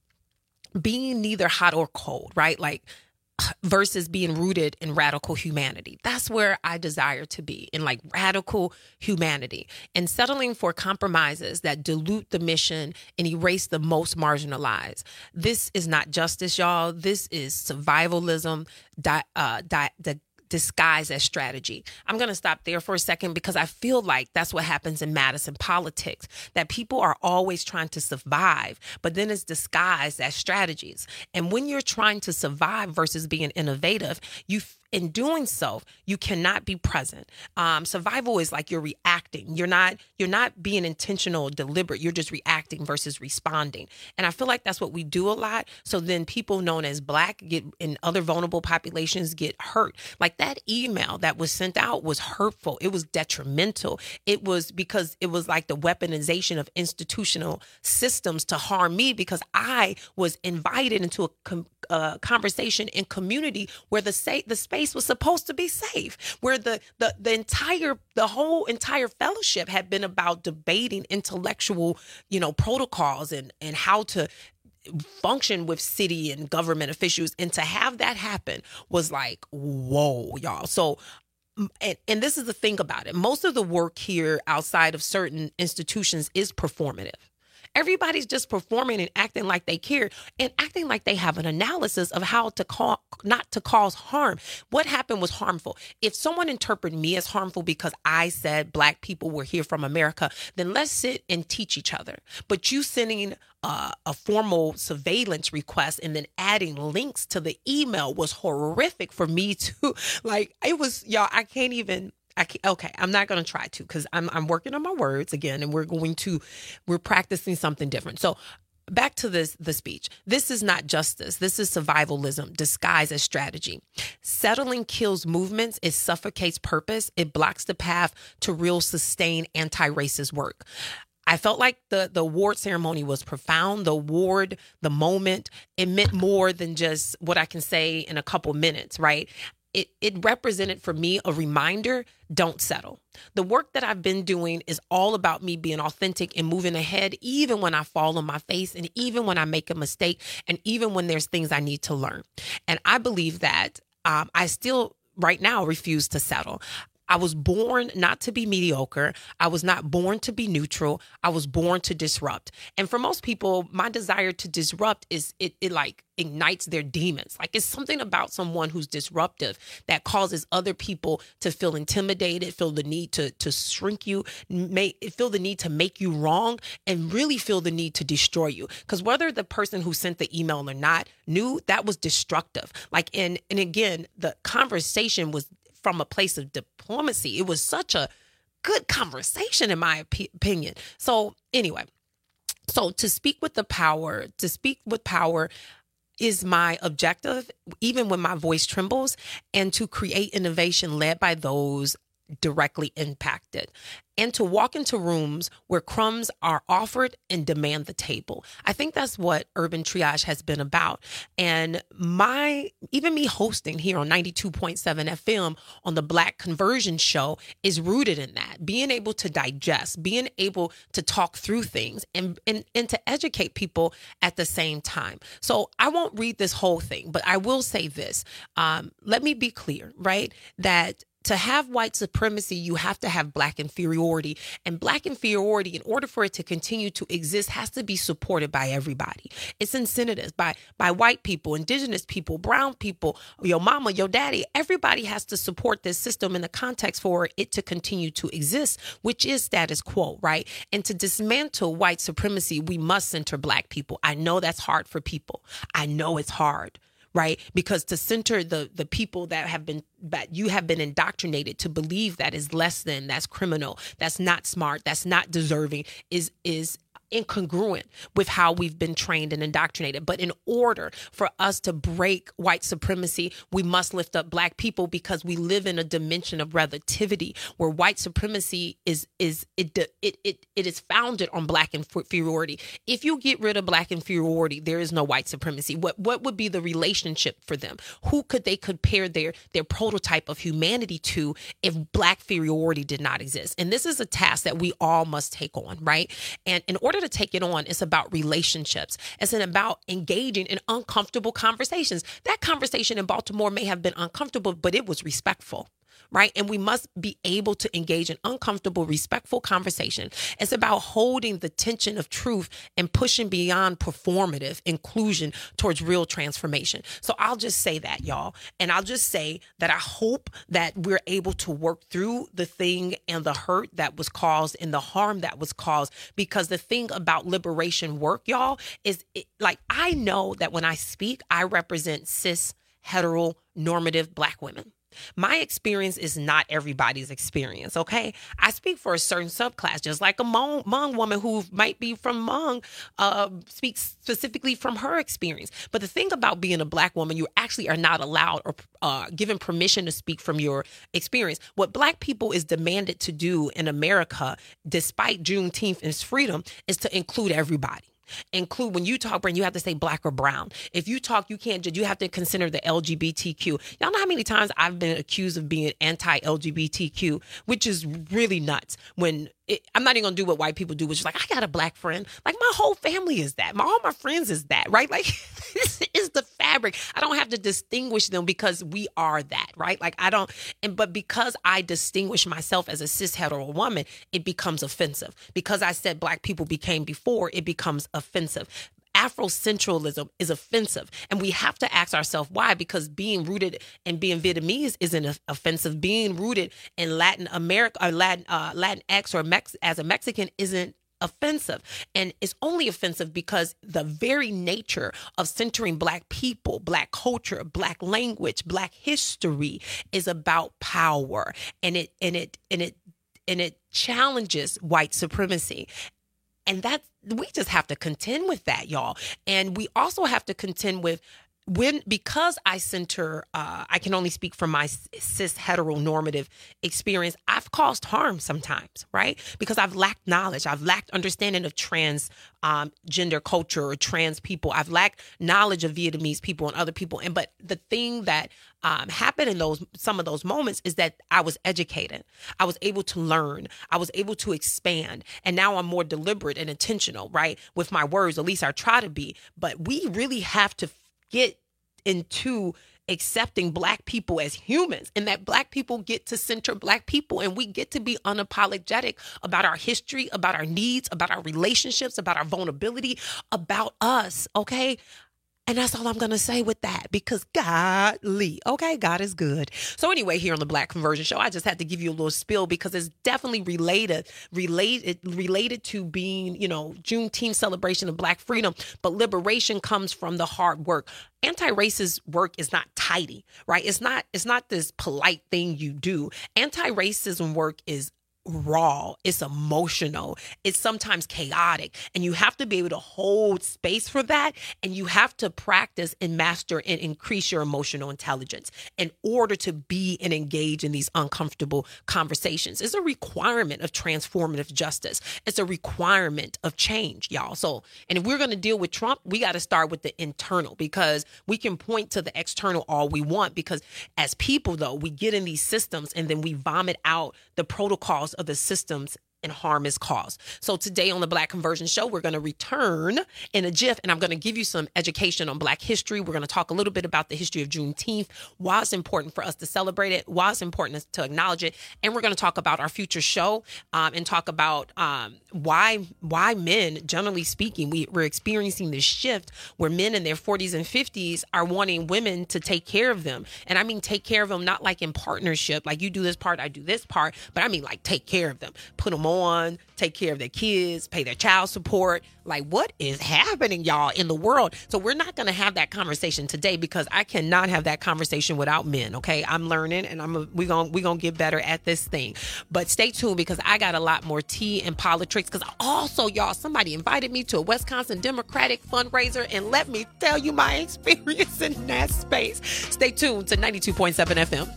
being neither hot or cold, right? Like, versus being rooted in radical humanity. That's where I desire to be, in like radical humanity, and settling for compromises that dilute the mission and erase the most marginalized. This is not justice, y'all. This is survivalism, di- uh, di- the disguised as strategy. I'm going to stop there for a second, because I feel like that's what happens in Madison politics, that people are always trying to survive, but then it's disguised as strategies. And when you're trying to survive versus being innovative, you in doing so, you cannot be present. Um, survival is like you're reacting. You're not, you're not being intentional, deliberate. You're just reacting versus responding. And I feel like that's what we do a lot. So then people known as Black get, and other vulnerable populations get hurt. Like that email that was sent out was hurtful. It was detrimental. It was because it was like the weaponization of institutional systems to harm me, because I was invited into a com- uh, conversation and community where the sa- the space was supposed to be safe, where the, the the entire the whole entire fellowship had been about debating intellectual, you know, protocols and and how to function with city and government officials. And to have that happen was like, whoa, y'all. So, and, and this is the thing about it. Most of the work here outside of certain institutions is performative. Everybody's just performing and acting like they care and acting like they have an analysis of how to call, not to cause harm. What happened was harmful. If someone interpreted me as harmful because I said Black people were here from America, then let's sit and teach each other. But you sending uh, a formal surveillance request and then adding links to the email was horrific for me too. Like, it was, y'all, I can't even. I can't, okay, I'm not going to try to because I'm I'm working on my words again, and we're going to we're practicing something different. So back to this the speech. This is not justice. This is survivalism disguised as strategy. Settling kills movements. It suffocates purpose. It blocks the path to real sustained anti-racist work. I felt like the the award ceremony was profound. The award, the moment, it meant more than just what I can say in a couple minutes, right? It it represented for me a reminder, don't settle. The work that I've been doing is all about me being authentic and moving ahead, even when I fall on my face and even when I make a mistake and even when there's things I need to learn. And I believe that um, I still right now refuse to settle. I was born not to be mediocre. I was not born to be neutral. I was born to disrupt. And for most people, my desire to disrupt is it, it like ignites their demons. Like it's something about someone who's disruptive that causes other people to feel intimidated, feel the need to, to shrink you, make, feel the need to make you wrong, and really feel the need to destroy you. Because whether the person who sent the email or not knew, that was destructive. Like, and, and again, the conversation was from a place of diplomacy. It was such a good conversation, in my op- opinion. So anyway, so to speak with the power, to speak with power is my objective, even when my voice trembles, and to create innovation led by those directly impacted, and to walk into rooms where crumbs are offered and demand the table. I think that's what Urban Triage has been about. And my, even me hosting here on ninety-two point seven F M on the Black Conversion Show is rooted in that, being able to digest, being able to talk through things and, and, and to educate people at the same time. So I won't read this whole thing, but I will say this. Um, let me be clear, right? That to have white supremacy, you have to have Black inferiority. And Black inferiority, in order for it to continue to exist, has to be supported by everybody. It's incentives by, by white people, indigenous people, brown people, your mama, your daddy. Everybody has to support this system in the context for it to continue to exist, which is status quo, right? And to dismantle white supremacy, we must center Black people. I know that's hard for people. I know it's hard. Right? Because to center the the people that have been that you have been indoctrinated to believe that is less than, that's criminal, that's not smart, that's not deserving, is is incongruent with how we've been trained and indoctrinated. But in order for us to break white supremacy, we must lift up Black people, because we live in a dimension of relativity where white supremacy is is it it it, it is founded on Black inferiority. If you get rid of Black inferiority, there is no white supremacy. What what would be the relationship for them? Who could they compare their their prototype of humanity to if Black inferiority did not exist? And this is a task that we all must take on, right? And in order to take it on, it's about relationships. It's about engaging in uncomfortable conversations. That conversation in Baltimore may have been uncomfortable, but it was respectful. Right? And we must be able to engage in uncomfortable, respectful conversation. It's about holding the tension of truth and pushing beyond performative inclusion towards real transformation. So I'll just say that, y'all. And I'll just say that I hope that we're able to work through the thing and the hurt that was caused and the harm that was caused. Because the thing about liberation work, y'all, is it, like, I know that when I speak, I represent cis, heteronormative Black women. My experience is not everybody's experience, okay? I speak for a certain subclass, just like a Hmong, Hmong woman who might be from Hmong uh, speaks specifically from her experience. But the thing about being a Black woman, you actually are not allowed or uh, given permission to speak from your experience. What Black people is demanded to do in America, despite Juneteenth and its freedom, is to include everybody. Include, when you talk, Brent, you have to say Black or brown. If you talk, you can't judge. You have to consider the L G B T Q. Y'all know how many times I've been accused of being anti-L G B T Q, which is really nuts. When it, I'm not even gonna do what white people do, which is like, I got a black friend. Like my whole family is that. My all my friends is that, right? Like this is the fabric. I don't have to distinguish them because we are that, right? Like I don't, and but because I distinguish myself as a cis hetero woman, it becomes offensive. Because I said black people became before, it becomes offensive. Afrocentralism is offensive. And we have to ask ourselves why, because being rooted in being Vietnamese isn't offensive. Being rooted in Latin America or Latin, uh, Latinx or Mex- as a Mexican isn't offensive. And it's only offensive because the very nature of centering black people, black culture, black language, black history is about power. And it, and it, and it, and it challenges white supremacy. And that's, we just have to contend with that, y'all. And we also have to contend with when, because I center, uh, I can only speak from my cis heteronormative experience, I've caused harm sometimes, right? Because I've lacked knowledge. I've lacked understanding of trans um, gender culture or trans people. I've lacked knowledge of Vietnamese people and other people. And but the thing that um, happened in those some of those moments is that I was educated. I was able to learn. I was able to expand. And now I'm more deliberate and intentional, right? With my words, at least I try to be. But we really have to get into accepting black people as humans, and that black people get to center black people, and we get to be unapologetic about our history, about our needs, about our relationships, about our vulnerability, about us, okay? And that's all I'm going to say with that, because godly, okay, God is good. So anyway, here on the Black Conversion Show, I just had to give you a little spill because it's definitely related, related, related to being, you know, Juneteenth celebration of Black freedom. But liberation comes from the hard work. Anti-racist work is not tidy, right? It's not, it's not this polite thing you do. Anti-racism work is raw, it's emotional, it's sometimes chaotic, and you have to be able to hold space for that, and you have to practice and master and increase your emotional intelligence in order to be and engage in these uncomfortable conversations. It's a requirement of transformative justice. It's a requirement of change, y'all. So, and if we're going to deal with Trump, we got to start with the internal, because we can point to the external all we want, because as people, though, we get in these systems and then we vomit out the protocols of the systems and harm is caused. So today on the Black Conversion Show, we're going to return in a jiff, and I'm going to give you some education on Black history. We're going to talk a little bit about the history of Juneteenth, why it's important for us to celebrate it, why it's important to acknowledge it, and we're going to talk about our future show um, and talk about um, why why men, generally speaking, we, we're experiencing this shift where men in their forties and fifties are wanting women to take care of them. And I mean take care of them not like in partnership, like you do this part, I do this part, but I mean like take care of them, put them on on, take care of their kids, pay their child support. Like, what is happening, y'all, in the world? So we're not going to have that conversation today, because I cannot have that conversation without men, okay? I'm learning, and I'm we're going we gonna get better at this thing. But stay tuned, because I got a lot more tea and politics, because also, y'all, somebody invited me to a Wisconsin Democratic fundraiser, and let me tell you my experience in that space. Stay tuned to ninety-two point seven F M.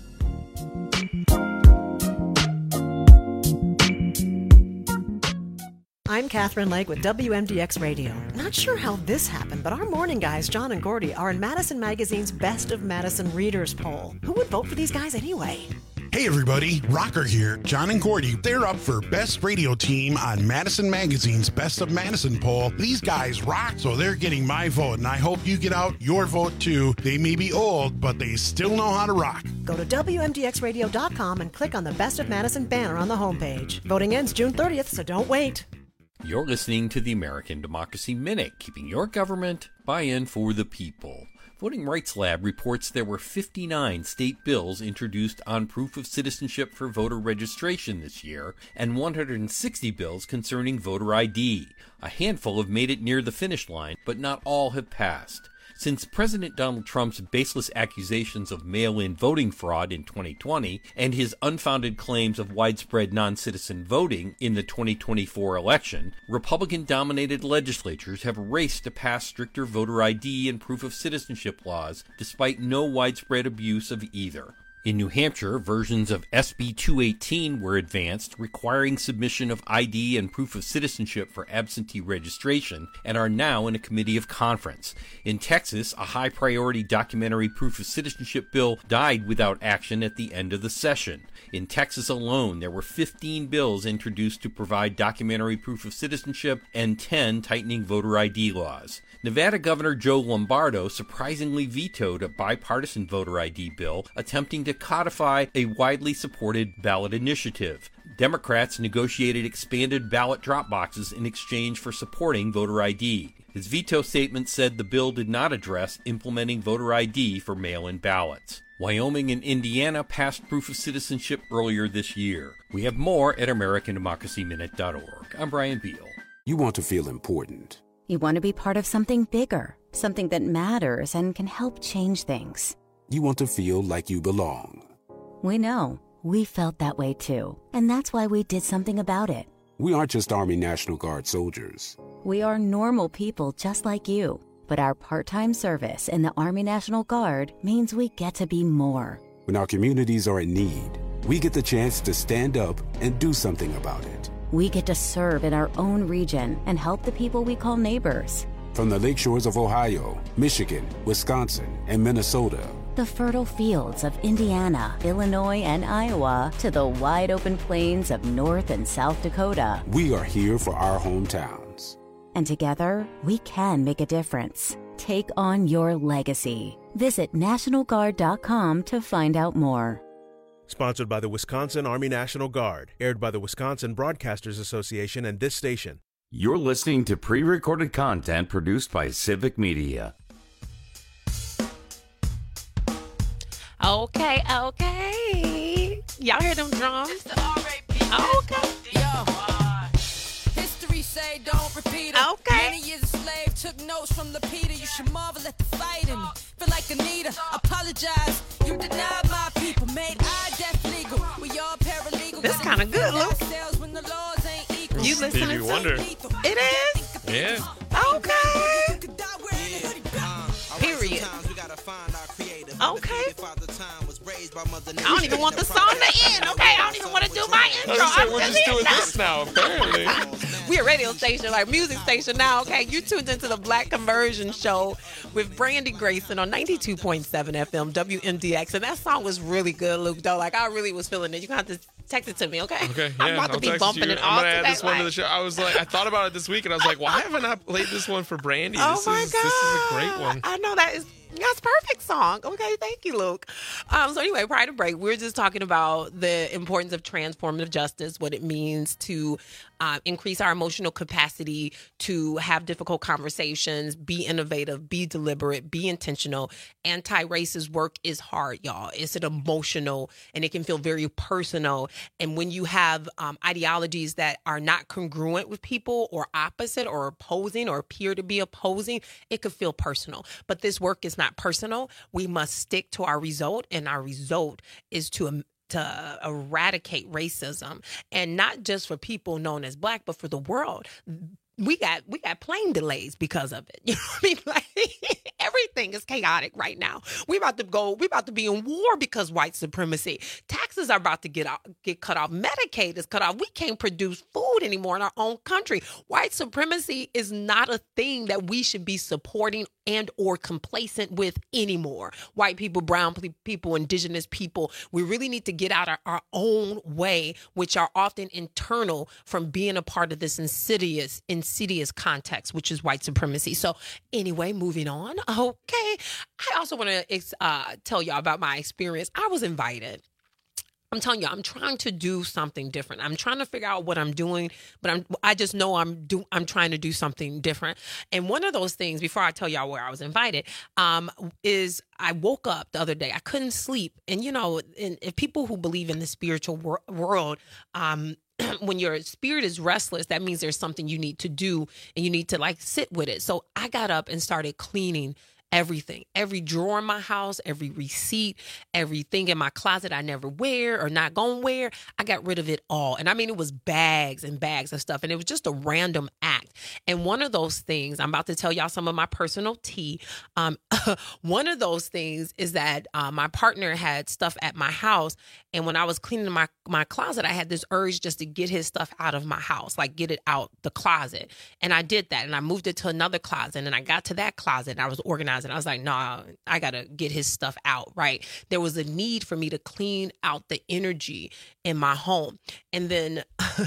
I'm Catherine Lake with W M D X Radio. Not sure how this happened, but our morning guys, John and Gordy, are in Madison Magazine's Best of Madison Readers poll. Who would vote for these guys anyway? Hey everybody, Rocker here. John and Gordy, they're up for Best Radio Team on Madison Magazine's Best of Madison poll. These guys rock, so they're getting my vote, and I hope you get out your vote too. They may be old, but they still know how to rock. Go to W M D X radio dot com and click on the Best of Madison banner on the homepage. Voting ends June thirtieth, so don't wait. You're listening to the American Democracy Minute, keeping your government buy-in for the people. Voting Rights Lab reports there were fifty-nine state bills introduced on proof of citizenship for voter registration this year, and one hundred sixty bills concerning voter I D. A handful have made it near the finish line, but not all have passed. Since President Donald Trump's baseless accusations of mail-in voting fraud in twenty twenty and his unfounded claims of widespread non-citizen voting in the twenty twenty-four election, Republican-dominated legislatures have raced to pass stricter voter I D and proof of citizenship laws, despite no widespread abuse of either. In New Hampshire, versions of S B two eighteen were advanced, requiring submission of I D and proof of citizenship for absentee registration, and are now in a committee of conference. In Texas, a high-priority documentary proof of citizenship bill died without action at the end of the session. In Texas alone, there were fifteen bills introduced to provide documentary proof of citizenship and ten tightening voter I D laws. Nevada Governor Joe Lombardo surprisingly vetoed a bipartisan voter I D bill attempting to codify a widely supported ballot initiative. Democrats negotiated expanded ballot drop boxes in exchange for supporting voter I D. His veto statement said the bill did not address implementing voter I D for mail-in ballots. Wyoming and Indiana passed proof of citizenship earlier this year. We have more at American Democracy Minute dot org. I'm Brian Beal. You want to feel important. You want to be part of something bigger, something that matters and can help change things. You want to feel like you belong. We know. We felt that way too. And that's why we did something about it. We aren't just Army National Guard soldiers. We are normal people just like you. But our part-time service in the Army National Guard means we get to be more. When our communities are in need, we get the chance to stand up and do something about it. We get to serve in our own region and help the people we call neighbors. From the lake shores of Ohio, Michigan, Wisconsin, and Minnesota. The fertile fields of Indiana, Illinois, and Iowa to the wide open plains of North and South Dakota. We are here for our hometowns. And together, we can make a difference. Take on your legacy. Visit National Guard dot com to find out more. Sponsored by the Wisconsin Army National Guard. Aired by the Wisconsin Broadcasters Association and this station. You're listening to pre-recorded content produced by Civic Media. Okay, okay. Y'all hear them drums? It's the R A P. Okay. Yo, uh, history say don't repeat it. Okay. Many years a slave, took notes from the Peter. You should marvel at the fighting. Feel like Anita, apologize. You denied my people, made I death legal. We all paralegal. This kind of good, Luke. When the laws ain't equal. You listening Stevie to Wonder. It is? Yeah. Okay. Period. Okay. I don't even want the song to end, okay? I don't even want to do my intro. I'm we're just just doing this now, apparently. We're a radio station, like music station now, okay? You tuned into the Black Conversion Show with Brandy Grayson on ninety-two point seven F M W M D X. And that song was really good, Luke, though. Like, I really was feeling it. You're going to have to text it to me, okay? Okay, yeah. I'm about to I'll be text bumping you. it I'm all gonna today. add this one like, to the show. I was like, I thought about it this week, and I was like, why haven't I played this one for Brandy? Oh this my is God. this is a great one. I know that is that's perfect song. Okay, thank you, Luke. Um, so anyway, prior to break, we we're just talking about the importance of transformative justice, what it means to uh, increase our emotional capacity to have difficult conversations, be innovative, be deliberate, be intentional. Anti-racist work is hard, y'all. It's an emotional, and it can feel very personal. And when you have um, ideologies that are not congruent with people or opposite or opposing or appear to be opposing, it could feel personal. But this work is not personal. We must stick to our result, and our result is to um, to eradicate racism, and not just for people known as Black, but for the world. We got we got plane delays because of it. You know what I mean? Like, everything is chaotic right now. We about to go. We about to be in war because white supremacy. Taxes are about to get out, get cut off. Medicaid is cut off. We can't produce food anymore in our own country. White supremacy is not a thing that we should be supporting and or complacent with anymore. White people, brown people, indigenous people. We really need to get out of our own way, which are often internal from being a part of this insidious, insidious context, which is white supremacy. So anyway, moving on. Okay. I also want to uh, tell y'all about my experience. I was invited. I'm telling you, I'm trying to do something different. I'm trying to figure out what I'm doing, but I'm, I just know I'm do, I'm trying to do something different. And one of those things, before I tell y'all where I was invited, um, is I woke up the other day. I couldn't sleep. And, you know, and, and people who believe in the spiritual wor- world, um, when your spirit is restless, that means there's something you need to do and you need to like sit with it. So I got up and started cleaning Everything, every drawer in my house, every receipt, everything in my closet I never wear or not gonna wear, I got rid of it all. And I mean, it was bags and bags of stuff. And it was just a random act. And one of those things, I'm about to tell y'all some of my personal tea. Um, one of those things is that uh, my partner had stuff at my house. And when I was cleaning my, my closet, I had this urge just to get his stuff out of my house, like get it out the closet. And I did that. And I moved it to another closet. And I got to that closet and I was organizing. I was like, no, nah, I got to get his stuff out, right? There was a need for me to clean out the energy in my home. And then,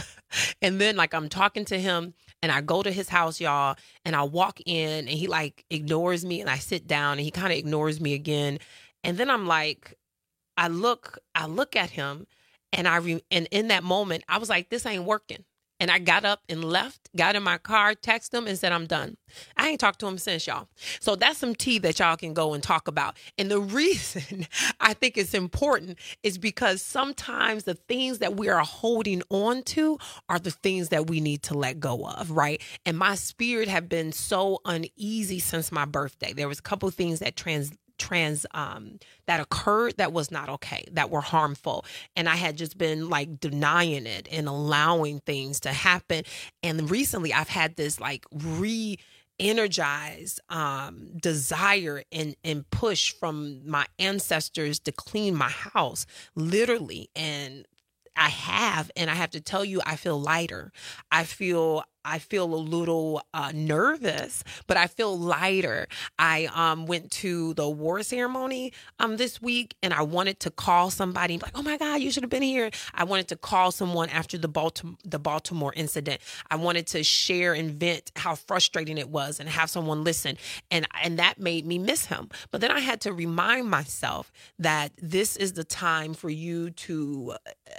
and then like I'm talking to him and I go to his house, y'all, and I walk in and he like ignores me and I sit down and he kind of ignores me again. And then I'm like, I look, I look at him and I, re- and in that moment, I was like, this ain't working. And I got up and left, got in my car, texted him and said, I'm done. I ain't talked to him since, y'all. So that's some tea that y'all can go and talk about. And the reason I think it's important is because sometimes the things that we are holding on to are the things that we need to let go of, right? And my spirit have been so uneasy since my birthday. There was a couple of things that trans trans um that occurred that was not okay, that were harmful, and I had just been like denying it and allowing things to happen. And recently I've had this like re energized um desire and and push from my ancestors to clean my house, literally. And I have, and I have to tell you, I feel lighter. I feel I feel a little uh, nervous, but I feel lighter. I um, went to the war ceremony um, this week, and I wanted to call somebody and be like, oh my God, you should have been here. I wanted to call someone after the Baltimore, the Baltimore incident. I wanted to share and vent how frustrating it was and have someone listen. And, and that made me miss him. But then I had to remind myself that this is the time for you to uh,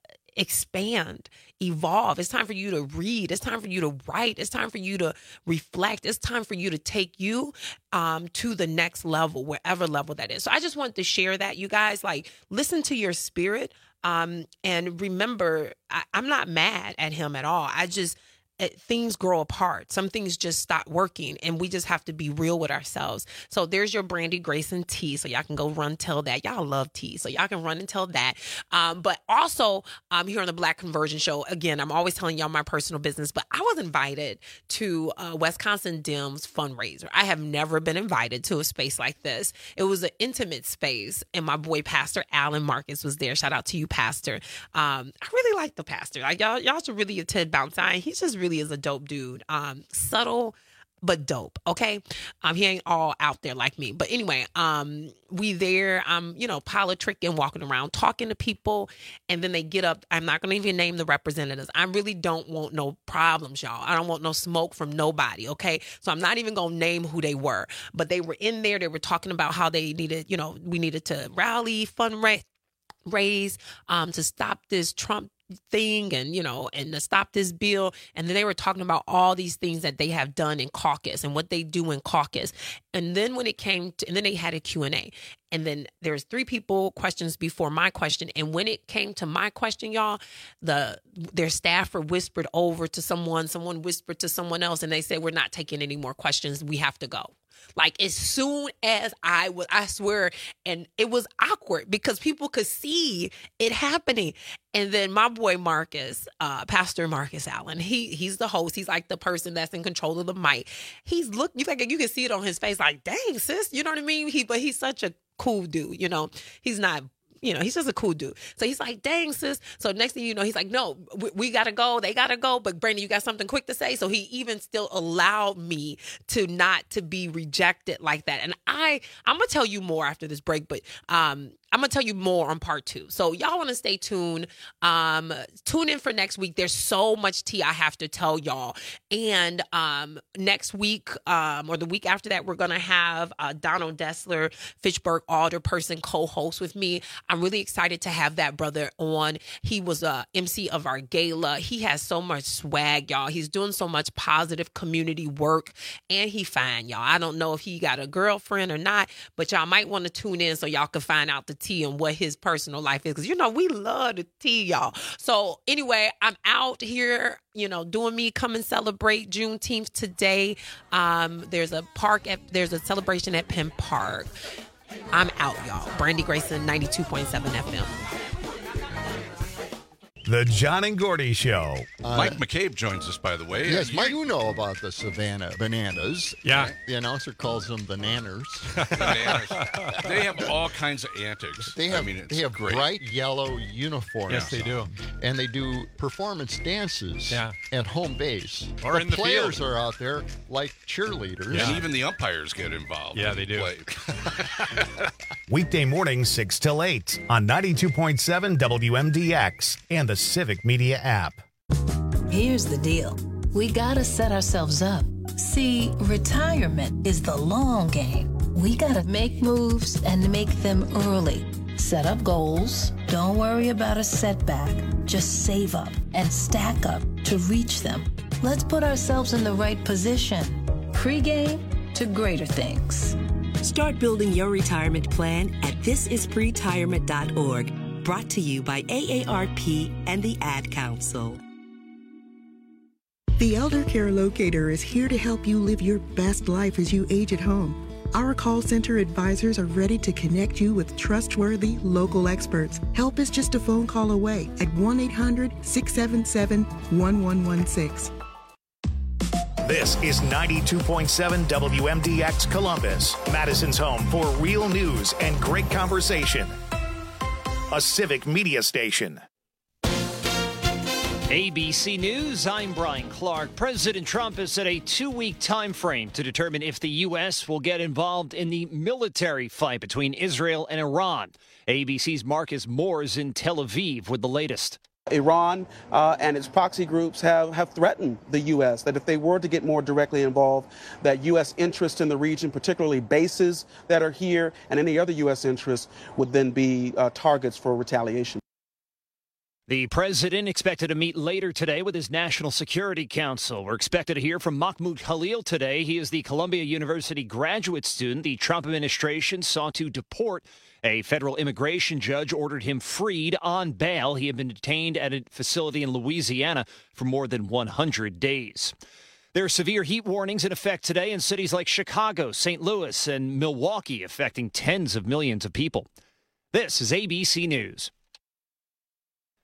expand, evolve. It's time for you to read. It's time for you to write. It's time for you to reflect. It's time for you to take you um, to the next level, wherever level that is. So I just wanted to share that, you guys. Like, listen to your spirit. Um, and remember, I, I'm not mad at him at all. I just, it, things grow apart. Some things just stop working, and we just have to be real with ourselves. So there's your Brandy Grayson tea. So y'all can go run tell that. Y'all love tea, so y'all can run and tell that. Um, but also um, here on the Black Conversion Show, again, I'm always telling y'all my personal business, but I was invited to uh, Wisconsin Dems fundraiser. I have never been invited to a space like this. It was an intimate space, and my boy Pastor Alan Marcus was there. Shout out to you, Pastor. Um, I really like the pastor. Like y'all, y'all should really attend Bounce Eye. He's just really is a dope dude. Um, subtle, but dope. Okay. Um, he ain't all out there like me. But anyway, um, we there, um, you know, politicking, walking around, talking to people, and then they get up. I'm not gonna even name the representatives. I really don't want no problems, y'all. I don't want no smoke from nobody. Okay. So I'm not even gonna name who they were, but they were in there. They were talking about how they needed, you know, we needed to rally, fundraise, raise, um, to stop this Trump thing, and you know, and to stop this bill. And then they were talking about all these things that they have done in caucus and what they do in caucus. And then when it came to, and then they had a Q and A, and then there's three people questions before my question. And when it came to my question, y'all, the their staffer whispered over to someone, someone whispered to someone else, and they said, we're not taking any more questions. We have to go. Like, as soon as I was, I swear, and it was awkward because people could see it happening. And then my boy Marcus, uh, Pastor Marcus Allen, he he's the host. He's like the person that's in control of the mic. He's look, you like you can see it on his face, like, dang, sis, you know what I mean? He, but he's such a cool dude, you know. He's not. You know, he's just a cool dude. So he's like, dang, sis. So next thing you know, he's like, no, we, we got to go. They got to go. But Brandon, you got something quick to say? So he even still allowed me to not to be rejected like that. And I, I'm going to tell you more after this break, but um, I'm going to tell you more on part two. So y'all want to stay tuned. Um, tune in for next week. There's so much tea I have to tell y'all. And um, next week um, or the week after that, we're going to have uh, Donald Dessler, Fitchburg Alderperson, co-host with me. I'm really excited to have that brother on. He was a M C of our gala. He has so much swag, y'all. He's doing so much positive community work, and he fine, y'all. I don't know if he got a girlfriend or not, but y'all might want to tune in so y'all can find out the tea on what his personal life is. Because, you know, we love the tea, y'all. So anyway, I'm out here, you know, doing me. Come and celebrate Juneteenth today. Um, there's a park, at, there's a celebration at Penn Park. I'm out, y'all. Brandy Grayson, ninety-two point seven F M. The John and Gordy Show. Uh, Mike McCabe joins us, by the way. Yes, uh, Mike, you know about the Savannah Bananas. Yeah. The announcer calls them bananas. Bananas. They have all kinds of antics. They have, I mean, it's they have great. bright yellow uniforms. Yes, they do. And they do performance dances Yeah. at home base. Or the in the players field. are out there like cheerleaders. Yeah. And even the umpires get involved. Yeah, they do. Play. Weekday mornings six till eight on ninety-two point seven W M D X and the Civic Media app. Here's the deal. We gotta set ourselves up. See, retirement is the long game. We gotta make moves and make them early. Set up goals. Don't worry about a setback. Just save up and stack up to reach them. Let's put ourselves in the right position. Pre-game to greater things. Start building your retirement plan at this is pretirement dot org. Brought to you by A A R P and the Ad Council. The Elder Care Locator is here to help you live your best life as you age at home. Our call center advisors are ready to connect you with trustworthy local experts. Help is just a phone call away at one eight hundred, six seven seven, one one one six. This is ninety-two point seven W M D X Columbus, Madison's home for real news and great conversation. A Civic Media station. A B C News, I'm Brian Clark. President Trump has set a two-week time frame to determine if the U S will get involved in the military fight between Israel and Iran. A B C's Marcus Moore is in Tel Aviv with the latest. Iran uh, and its proxy groups have, have threatened the U S that if they were to get more directly involved, that U S interests in the region, particularly bases that are here, and any other U S interests would then be uh, targets for retaliation. The president expected to meet later today with his National Security Council. We're expected to hear from Mahmoud Khalil today. He is the Columbia University graduate student the Trump administration sought to deport. A federal immigration judge ordered him freed on bail. He had been detained at a facility in Louisiana for more than one hundred days. There are severe heat warnings in effect today in cities like Chicago, Saint Louis, and Milwaukee, affecting tens of millions of people. This is A B C News.